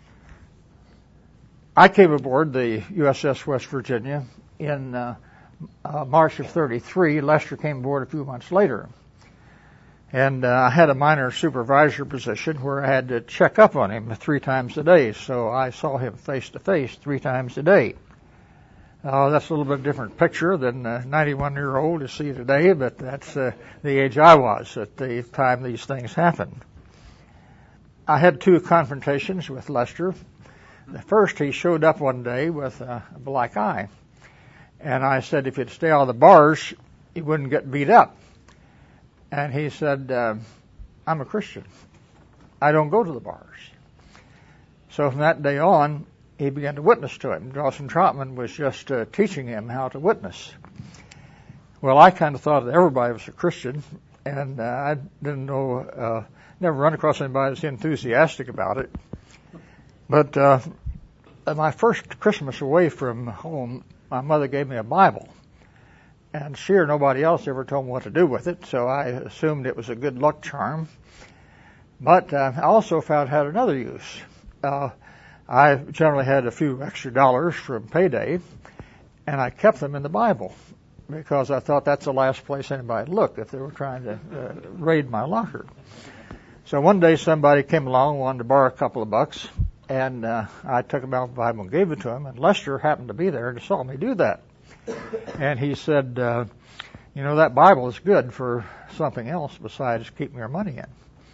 I came aboard the USS West Virginia in March of 33. Lester came aboard a few months later. And I had a minor supervisor position where I had to check up on him 3 times a day. So I saw him face to face 3 times a day. That's a little bit different picture than a 91-year-old you see today, but that's the age I was at the time these things happened. I had 2 confrontations with Lester. The first, he showed up one day with a black eye. And I said if he'd stay out of the bars, he wouldn't get beat up. And he said, I'm a Christian. I don't go to the bars. So from that day on, he began to witness to him. Dawson Trotman was just teaching him how to witness. Well, I kind of thought that everybody was a Christian, and I didn't know, never run across anybody that's enthusiastic about it. But my first Christmas away from home, my mother gave me a Bible. And she or nobody else ever told me what to do with it, so I assumed it was a good luck charm. But I also found it had another use. I generally had a few extra dollars from payday, and I kept them in the Bible because I thought that's the last place anybody looked if they were trying to raid my locker. So one day somebody came along, wanted to borrow a couple of bucks, and I took him out the Bible and gave it to him, and Lester happened to be there and saw me do that. And he said, that Bible is good for something else besides keeping your money in.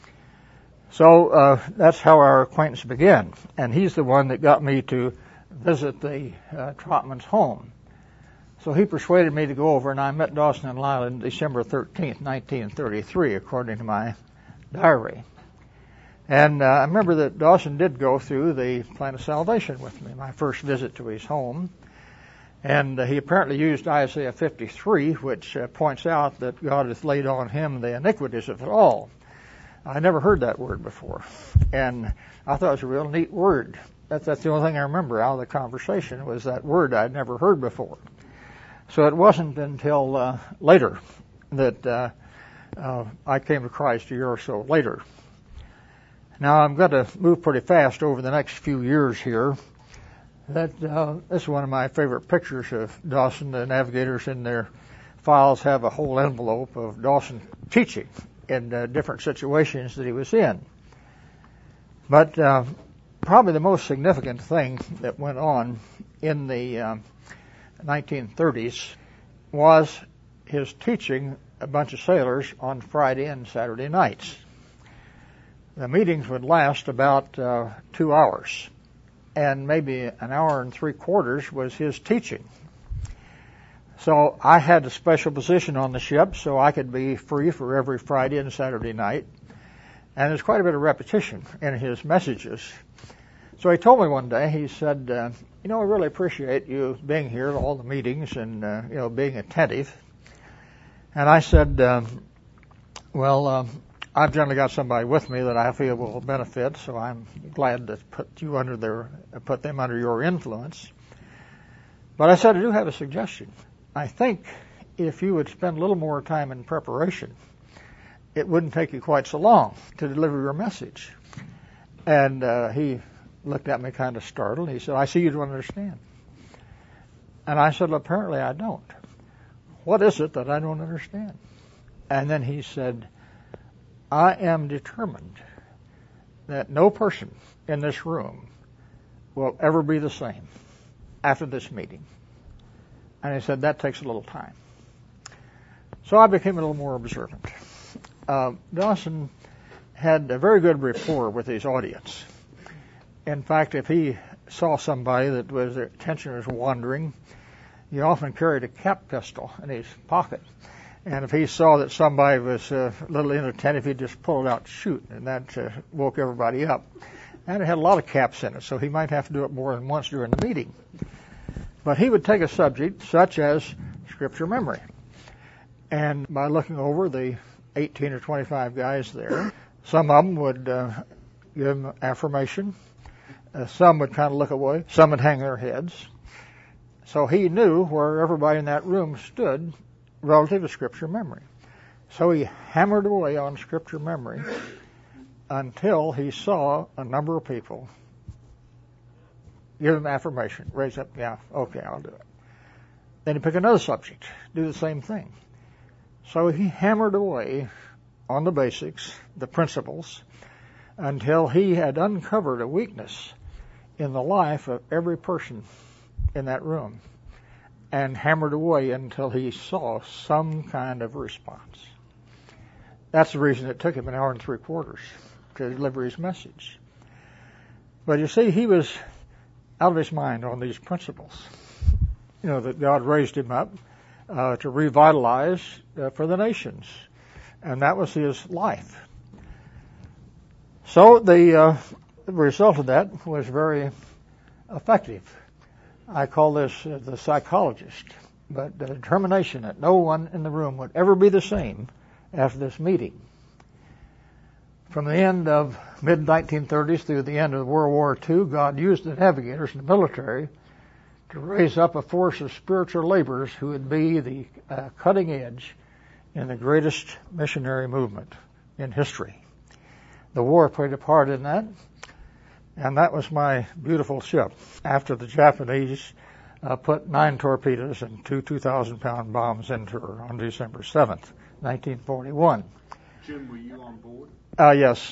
So that's how our acquaintance began. And he's the one that got me to visit the Trotman's home. So he persuaded me to go over, and I met Dawson and Lila on December 13th, 1933, according to my diary. And I remember that Dawson did go through the plan of salvation with me, my first visit to his home. And he apparently used Isaiah 53, which points out that God hath laid on him the iniquities of it all. I never heard that word before, and I thought it was a real neat word. That's the only thing I remember out of the conversation was that word I'd never heard before. So it wasn't until later that I came to Christ a year or so later. Now I'm going to move pretty fast over the next few years here. This is one of my favorite pictures of Dawson. The navigators in their files have a whole envelope of Dawson teaching in different situations that he was in. But probably the most significant thing that went on in the 1930s was his teaching a bunch of sailors on Friday and Saturday nights. The meetings would last about 2 hours, and maybe an hour and 3/4 was his teaching. So I had a special position on the ship, so I could be free for every Friday and Saturday night. And there's quite a bit of repetition in his messages. So he told me one day, he said, I really appreciate you being here at all the meetings and, being attentive. And I said, I've generally got somebody with me that I feel will benefit, so I'm glad to put them under your influence. But I said, I do have a suggestion. I think if you would spend a little more time in preparation, it wouldn't take you quite so long to deliver your message. And he looked at me kind of startled. He said, I see you don't understand. And I said, well, apparently I don't. What is it that I don't understand? And then he said, I am determined that no person in this room will ever be the same after this meeting. And he said, that takes a little time. So I became a little more observant. Dawson had a very good rapport with his audience. In fact, if he saw somebody that their attention was wandering, he often carried a cap pistol in his pocket. And if he saw that somebody was a little inattentive, he'd just pull it out and shoot, and that woke everybody up. And it had a lot of caps in it, so he might have to do it more than once during the meeting. But he would take a subject such as Scripture memory. And by looking over the 18 or 25 guys there, some of them would give him affirmation. Some would kind of look away. Some would hang their heads. So he knew where everybody in that room stood relative to Scripture memory. So he hammered away on Scripture memory until he saw a number of people give him affirmation, raise up, yeah, okay, I'll do it. Then he picked another subject, do the same thing. So he hammered away on the basics, the principles, until he had uncovered a weakness in the life of every person in that room, and hammered away until he saw some kind of response. That's the reason it took him an hour and 3/4 to deliver his message. But you see, he was out of his mind on these principles. That God raised him up to revitalize for the nations. And that was his life. So the result of that was very effective. I call this the psychologist, but the determination that no one in the room would ever be the same after this meeting. From the end of mid-1930s through the end of World War II, God used the navigators in the military to raise up a force of spiritual laborers who would be the cutting edge in the greatest missionary movement in history. The war played a part in that, and that was my beautiful ship. After the Japanese put 9 torpedoes and 2 2,000-pound bombs into her on December 7th, 1941. Jim, were you on board? Yes.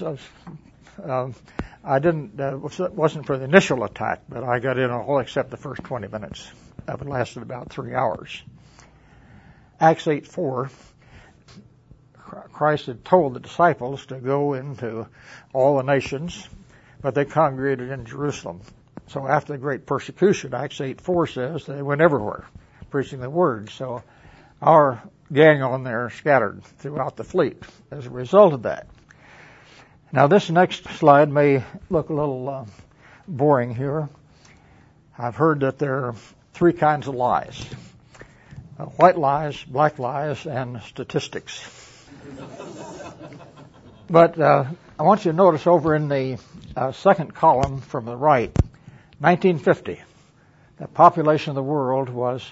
I didn't, it wasn't for the initial attack, but I got in all except the first 20 minutes. It lasted about 3 hours. Acts 8:4, Christ had told the disciples to go into all the nations, but they congregated in Jerusalem. So after the great persecution, Acts 8:4 says they went everywhere preaching the word. So our gang on there scattered throughout the fleet as a result of that. Now this next slide may look a little boring here. I've heard that there are 3 kinds of lies. White lies, black lies, and statistics. But I want you to notice over in the second column from the right, 1950, the population of the world was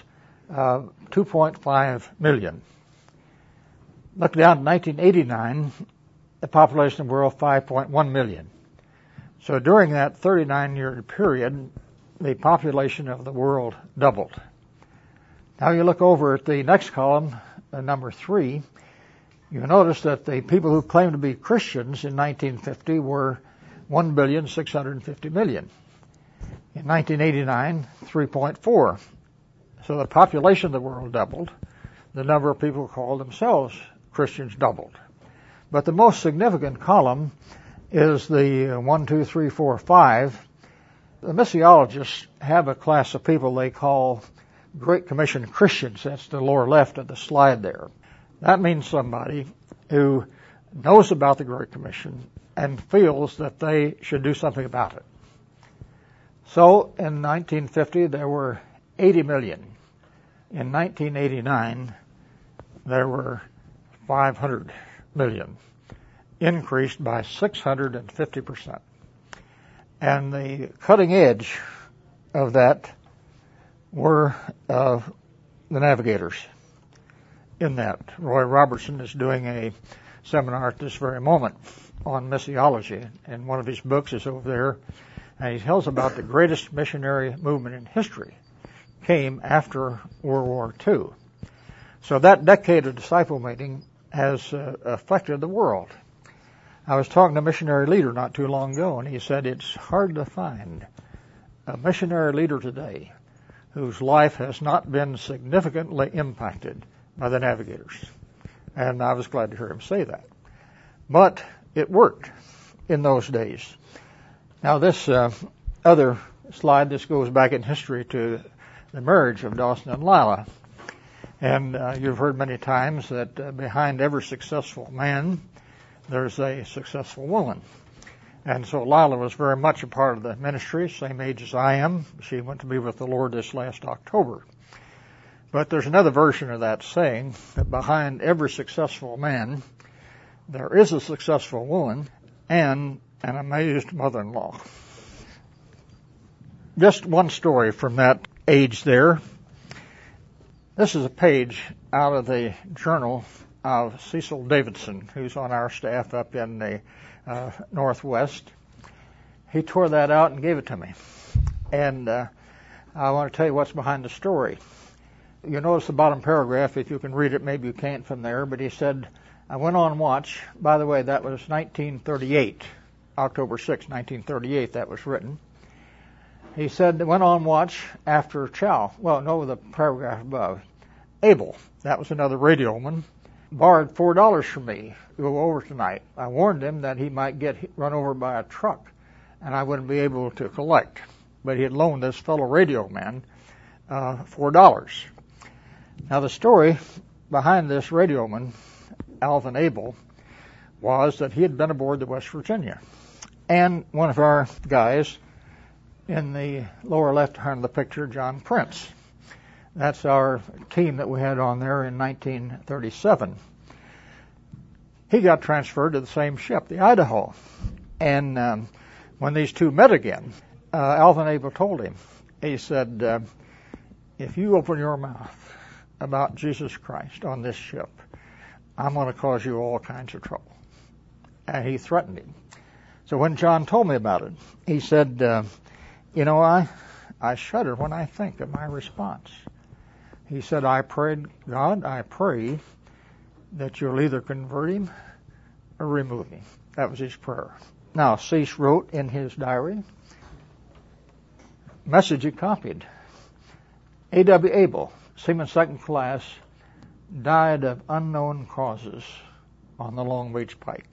2.5 million. Look down to 1989, the population of the world, 5.1 million. So during that 39-year period, the population of the world doubled. Now you look over at the next column, number 3, you notice that the people who claimed to be Christians in 1950 were 1,650,000,000. In 1989, 3.4. So the population of the world doubled. The number of people who called themselves Christians doubled. But the most significant column is the 1, 2, 3, 4, 5. The missiologists have a class of people they call Great Commission Christians. That's the lower left of the slide there. That means somebody who knows about the Great Commission and feels that they should do something about it. So in 1950, there were 80 million. In 1989, there were 500 million, increased by 650%. And the cutting edge of that were the navigators in that. Roy Robertson is doing a seminar at this very moment on missiology, and one of his books is over there, and he tells about the greatest missionary movement in history came after World War II. So that decade of disciple making has affected the world. I was talking to a missionary leader not too long ago, and he said it's hard to find a missionary leader today whose life has not been significantly impacted by the navigators. And I was glad to hear him say that. But it worked in those days. Now this other slide, this goes back in history to the marriage of Dawson and Lila. And you've heard many times that behind every successful man, there's a successful woman. And so Lila was very much a part of the ministry, same age as I am. She went to be with the Lord this last October. But there's another version of that saying that behind every successful man, there is a successful woman and an amazed mother-in-law. Just one story from that age there. This is a page out of the journal of Cecil Davidson, who's on our staff up in the Northwest. He tore that out and gave it to me. And I want to tell you what's behind the story. You notice the bottom paragraph, if you can read it, maybe you can't from there, but he said, I went on watch. By the way, that was 1938, October 6, 1938, that was written. He said, went on watch after Chow. Well, no, the paragraph above. Abel, that was another radioman, borrowed $4 from me to go over tonight. I warned him that he might get run over by a truck, and I wouldn't be able to collect. But he had loaned this fellow radio man $4. Now, the story behind this radioman, Alvin Abel, was that he had been aboard the West Virginia. And one of our guys in the lower left hand of the picture, John Prince. That's our team that we had on there in 1937. He got transferred to the same ship, the Idaho. And when these two met again, Alvin Abel told him, he said, if you open your mouth about Jesus Christ on this ship, I'm going to cause you all kinds of trouble. And he threatened him. So when John told me about it, he said, you know, I shudder when I think of my response. He said, I prayed, God, I pray that you'll either convert him or remove him. That was his prayer. Now, Cease wrote in his diary, message he copied. A.W. Abel, seaman second class, died of unknown causes on the Long Beach Pike.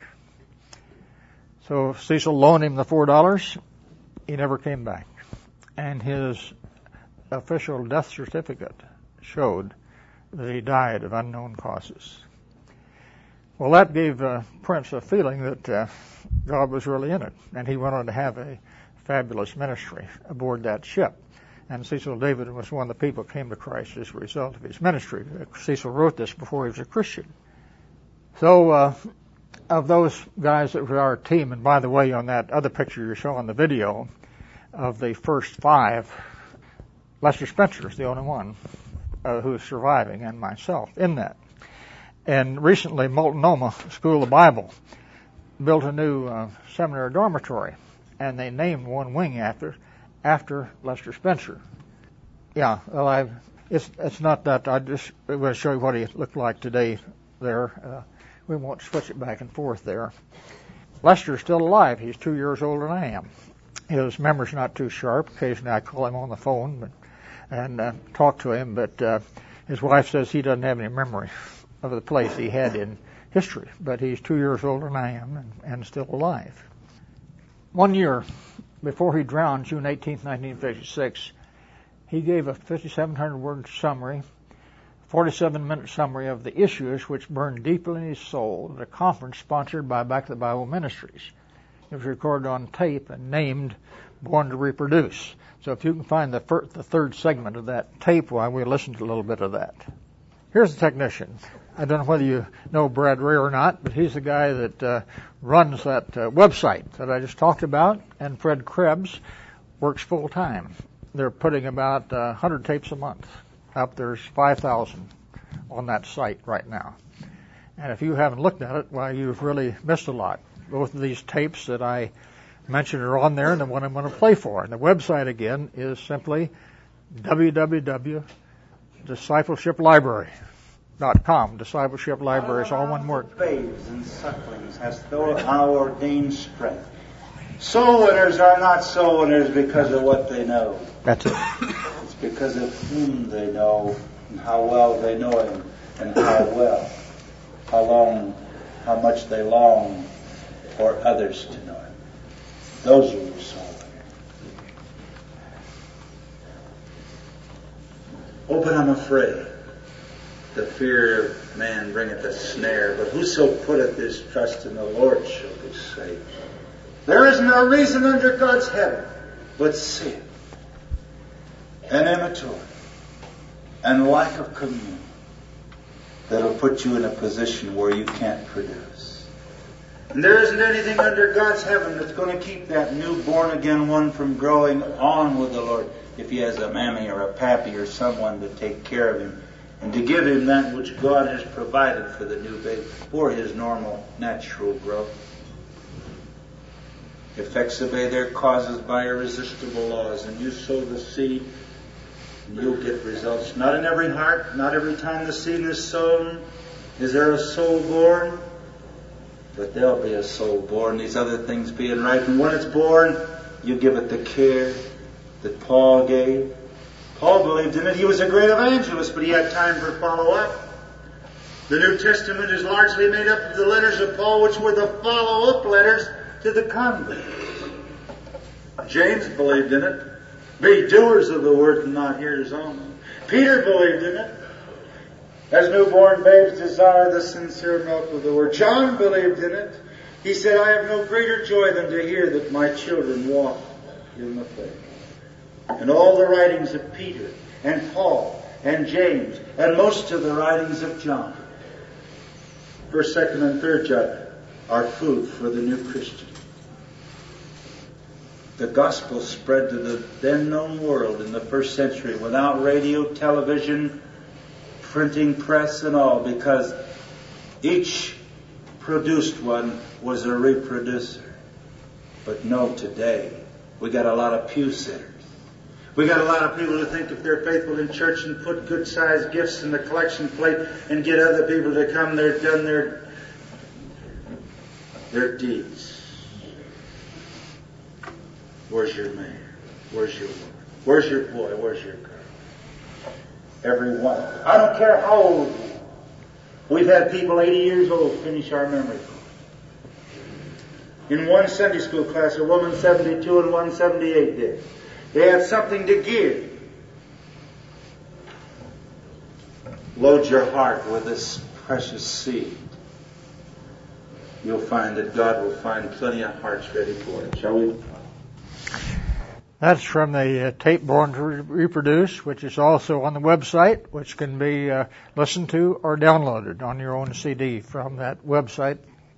So Cecil loaned him the $4. He never came back. And his official death certificate showed that he died of unknown causes. Well, that gave Prince a feeling that God was really in it, and he went on to have a fabulous ministry aboard that ship. And Cecil Davidson was one of the people who came to Christ as a result of his ministry. Cecil wrote this before he was a Christian. So, of those guys that were our team, and by the way, on that other picture you saw on the video, of the first 5, Lester Spencer is the only one who is surviving, and myself in that. And recently, Multnomah School of Bible built a new seminary dormitory, and they named one wing after after Lester Spencer. Yeah, well, it's not that. I just want to show you what he looked like today there. We won't switch it back and forth there. Lester's still alive. He's 2 years older than I am. His memory's not too sharp. Occasionally I call him on the phone and talk to him, but his wife says he doesn't have any memory of the place he had in history, but he's 2 years older than I am and still alive. 1 year before he drowned, June 18, 1956, he gave a 5,700-word summary, 47-minute summary of the issues which burned deeply in his soul at a conference sponsored by Back to the Bible Ministries. It was recorded on tape and named Born to Reproduce. So if you can find the third segment of that tape, well, we'll listen to a little bit of that. Here's the technician. I don't know whether you know Brad Ray or not, but he's the guy that runs that website that I just talked about, and Fred Krebs works full-time. They're putting about 100 tapes a month up. There's 5,000 on that site right now. And if you haven't looked at it, well, you've really missed a lot. Both of these tapes that I mentioned are on there, and the one I'm going to play for. And the website, again, is simply www.discipleshiplibrary.com. Discipleship Library is all one word. Babes and sucklings hast thou our ordained strength. Soul winners are not soul winners because of what they know. That's it. It's because of whom they know and how well they know him and how much they long for others to know him. Those are your soul winners. Open, I'm afraid. The fear of man bringeth a snare, but whoso putteth his trust in the Lord shall be saved. There is no reason under God's heaven but sin and immaturity and lack of communion that'll put you in a position where you can't produce. And there isn't anything under God's heaven that's going to keep that new born-again one from growing on with the Lord if he has a mammy or a pappy or someone to take care of him and to give him that which God has provided for the new baby for his normal, natural growth. Effects obey their causes by irresistible laws, and you sow the seed, and you'll get results. Not in every heart, not every time the seed is sown is there a soul born, but there'll be a soul born, these other things being right. And when it's born, you give it the care that Paul gave. Paul believed in it. He was a great evangelist, but he had time for follow-up. The New Testament is largely made up of the letters of Paul, which were the follow-up letters to the converts. James believed in it. Be doers of the word and not hearers only. Peter believed in it. As newborn babes desire the sincere milk of the word. John believed in it. He said, I have no greater joy than to hear that my children walk in the faith. And all the writings of Peter and Paul and James and most of the writings of John, 1st, 2nd, and 3rd John, are food for the new Christian. The gospel spread to the then known world in the 1st century without radio, television, printing press and all, because each produced one was a reproducer. But no, today we got a lot of pew sitters. We got a lot of people who think if they're faithful in church and put good-sized gifts in the collection plate and get other people to come, they've done their deeds. Where's your man? Where's your woman? Where's your boy? Where's your girl? Everyone. I don't care how old you are. We've had people 80 years old finish our memory course. In one Sunday school class, a woman 72 and one 78 did. They have something to give. Load your heart with this precious seed. You'll find that God will find plenty of hearts ready for it. Shall we? That's from the tape Born to Reproduce, which is also on the website, which can be listened to or downloaded on your own CD from that website.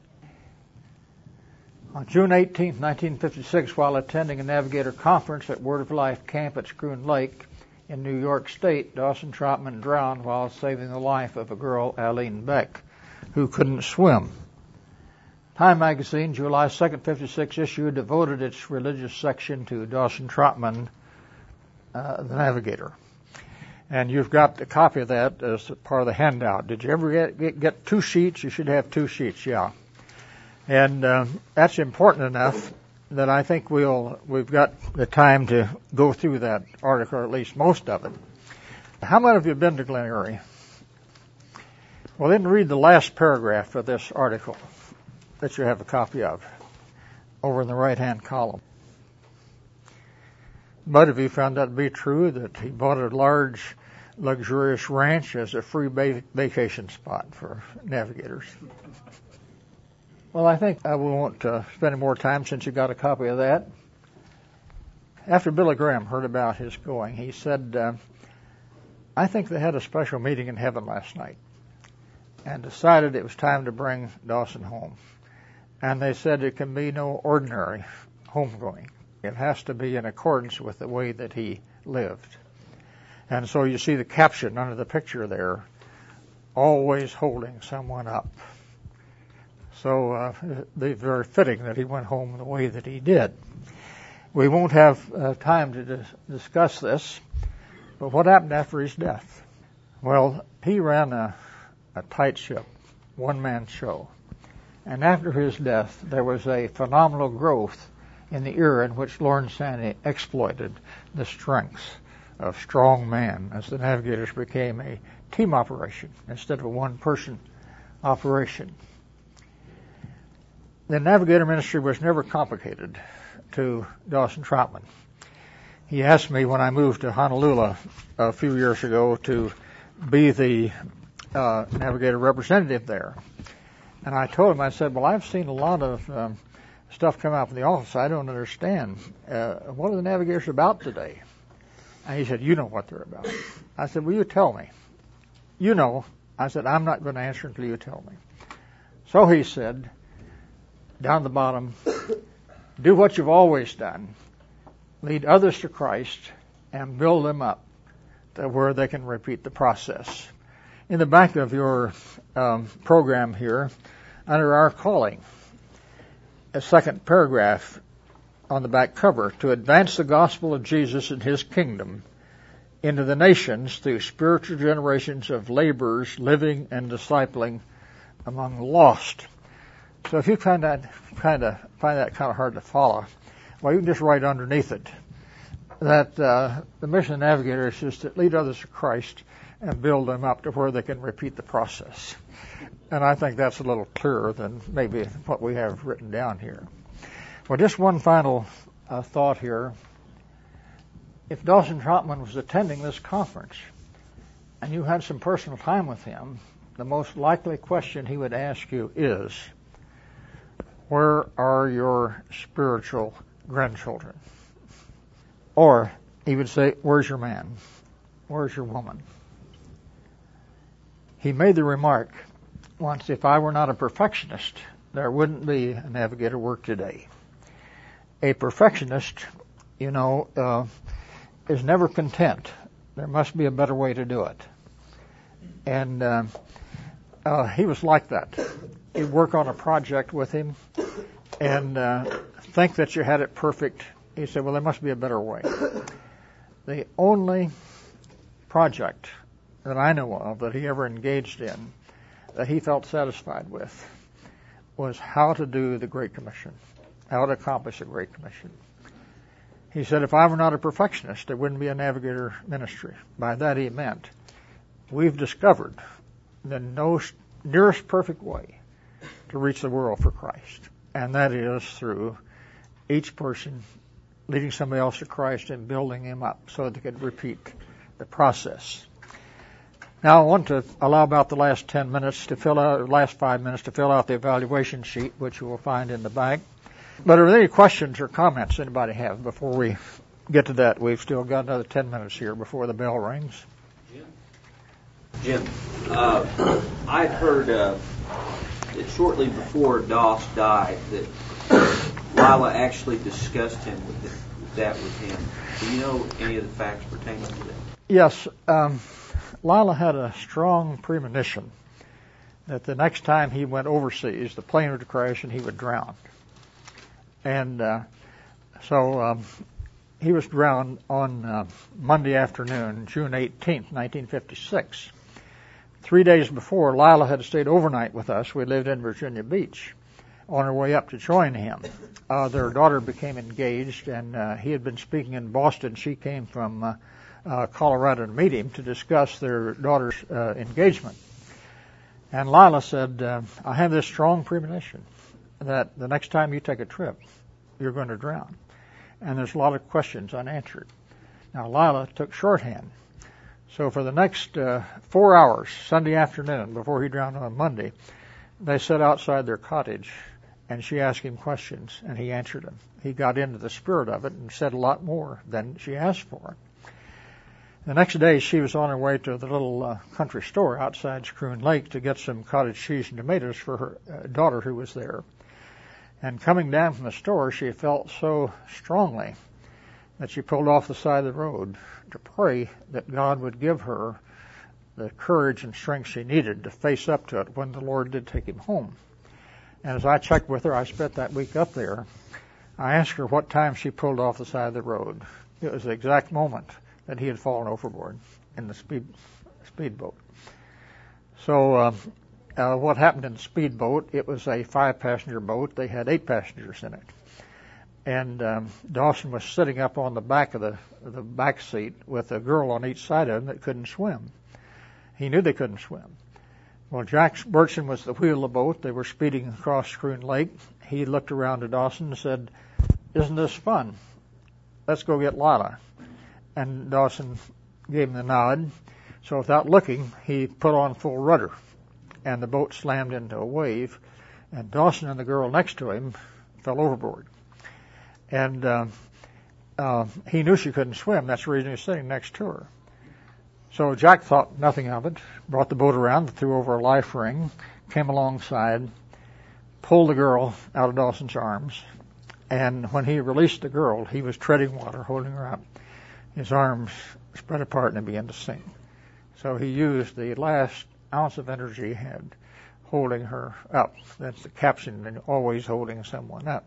On June 18, 1956, while attending a Navigator conference at Word of Life camp at Schroon Lake in New York State, Dawson Trotman drowned while saving the life of a girl, Aline Beck, who couldn't swim. Time magazine, July 2nd, 56 issue, devoted its religious section to Dawson Trotman, the Navigator. And you've got a copy of that as part of the handout. Did you ever get 2 sheets? You should have 2 sheets, yeah. And that's important enough that I think we've got the time to go through that article, or at least most of it. How many of you have been to Glen Eyrie? Well, then read the last paragraph of this article that you have a copy of over in the right-hand column. But if you found that to be true, that he bought a large, luxurious ranch as a free vacation spot for navigators. Well, I think we won't spend any more time since you got a copy of that. After Billy Graham heard about his going, he said, I think they had a special meeting in heaven last night and decided it was time to bring Dawson home. And they said it can be no ordinary homegoing. It has to be in accordance with the way that he lived. And so you see the caption under the picture there, always holding someone up. So it's very fitting that he went home the way that he did. We won't have time to discuss this, but what happened after his death? Well, he ran a tight ship, one-man show. And after his death, there was a phenomenal growth in the era in which Lawrence Santee exploited the strengths of strong man as the Navigators became a team operation instead of a one-person operation. The Navigator ministry was never complicated to Dawson Trotman. He asked me when I moved to Honolulu a few years ago to be the Navigator representative there. And I told him, I said, well, I've seen a lot of stuff come out from the office I don't understand. What are the Navigators about today? And he said, you know what they're about. I said, well, you tell me. You know. I said, I'm not going to answer until you tell me. So he said, down at the bottom, do what you've always done. Lead others to Christ and build them up to where they can repeat the process. In the back of your program here, under our calling, a second paragraph on the back cover, to advance the gospel of Jesus and his kingdom into the nations through spiritual generations of laborers living and discipling among the lost. So if you find that kind of hard to follow, well, you can just write underneath it that the mission of the Navigator is just to lead others to Christ and build them up to where they can repeat the process. And I think that's a little clearer than maybe what we have written down here. Well, just one final thought here. If Dawson Trotman was attending this conference and you had some personal time with him, the most likely question he would ask you is, where are your spiritual grandchildren? Or he would say, where's your man? Where's your woman? He made the remark once, if I were not a perfectionist, there wouldn't be a Navigator work today. A perfectionist, is never content. There must be a better way to do it. And he was like that. You'd work on a project with him and think that you had it perfect. He said, well, there must be a better way. The only project that I know of that he ever engaged in that he felt satisfied with was how to do the Great Commission, how to accomplish the Great Commission. He said, if I were not a perfectionist, there wouldn't be a Navigator ministry. By that he meant, we've discovered the nearest perfect way to reach the world for Christ, and that is through each person leading somebody else to Christ and building him up so that they could repeat the process. Now I want to allow about the last 5 minutes to fill out the evaluation sheet, which you will find in the back. But are there any questions or comments anybody have before we get to that? We've still got another 10 minutes here before the bell rings. Jim, I'd heard that shortly before Doss died that Lila actually discussed that with him. Do you know any of the facts pertaining to that? Yes. Lila had a strong premonition that the next time he went overseas, the plane would crash and he would drown. And so he was drowned on Monday afternoon, June 18th, 1956. 3 days before, Lila had stayed overnight with us. We lived in Virginia Beach. On her way up to join him, their daughter became engaged, and he had been speaking in Boston. She came from Colorado to meet him to discuss their daughter's engagement. And Lila said, I have this strong premonition that the next time you take a trip, you're going to drown. And there's a lot of questions unanswered. Now, Lila took shorthand. So for the next 4 hours, Sunday afternoon, before he drowned on Monday, they sat outside their cottage, and she asked him questions, and he answered them. He got into the spirit of it and said a lot more than she asked for. The next day, she was on her way to the little country store outside Scroon Lake to get some cottage cheese and tomatoes for her daughter who was there. And coming down from the store, she felt so strongly that she pulled off the side of the road to pray that God would give her the courage and strength she needed to face up to it when the Lord did take him home. And as I checked with her, I spent that week up there, I asked her what time she pulled off the side of the road. It was the exact moment that he had fallen overboard in the speedboat. So what happened in the speedboat, it was a 5-passenger boat. They had 8 passengers in it. And Dawson was sitting up on the back of the back seat with a girl on each side of him that couldn't swim. He knew they couldn't swim. Well, Jack Burchin was the wheel of the boat. They were speeding across Scroon Lake. He looked around to Dawson and said, isn't this fun? Let's go get Lila. And Dawson gave him the nod. So without looking, he put on full rudder. And the boat slammed into a wave. And Dawson and the girl next to him fell overboard. And he knew she couldn't swim. That's the reason he was sitting next to her. So Jack thought nothing of it, brought the boat around, threw over a life ring, came alongside, pulled the girl out of Dawson's arms, and when he released the girl, he was treading water, holding her up. His arms spread apart and began to sink. So he used the last ounce of energy he had holding her up. That's the caption, and always holding someone up.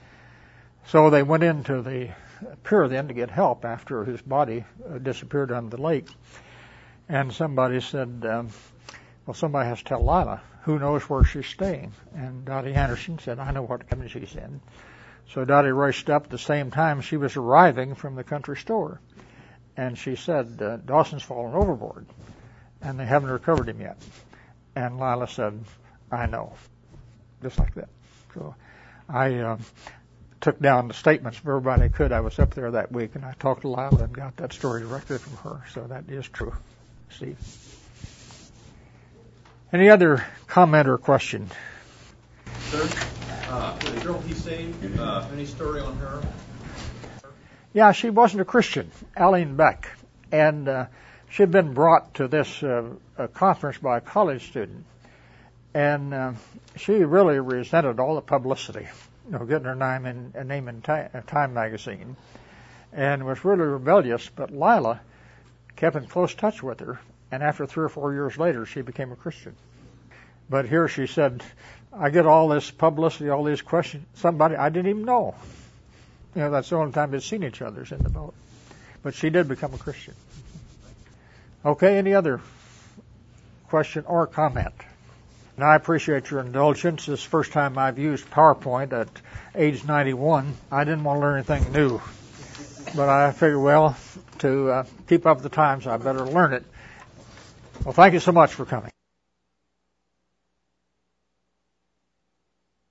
So they went into the pier then to get help after his body disappeared under the lake. And somebody said, well, somebody has to tell Lila. Who knows where she's staying? And Dottie Anderson said, I know what cabin she's in. So Dottie raced up at the same time she was arriving from the country store. And she said, Dawson's fallen overboard, and they haven't recovered him yet. And Lila said, I know. Just like that. So I took down the statements of everybody I could. I was up there that week, and I talked to Lila and got that story directly from her. So that is true. Steve. Any other comment or question? Sir, the girl he saved, any story on her? Yeah, she wasn't a Christian, Aline Beck. And she had been brought to this conference by a college student. And she really resented all the publicity, getting her name in Time magazine, and was really rebellious. But Lila kept in close touch with her, and after 3 or 4 years later, she became a Christian. But here she said, I get all this publicity, all these questions, somebody I didn't even know. That's the only time they'd seen each other in the boat. But she did become a Christian. Okay, any other question or comment? And I appreciate your indulgence. This is the first time I've used PowerPoint at age 91. I didn't want to learn anything new. But I figured, well, to keep up with the times, I better learn it. Well, thank you so much for coming.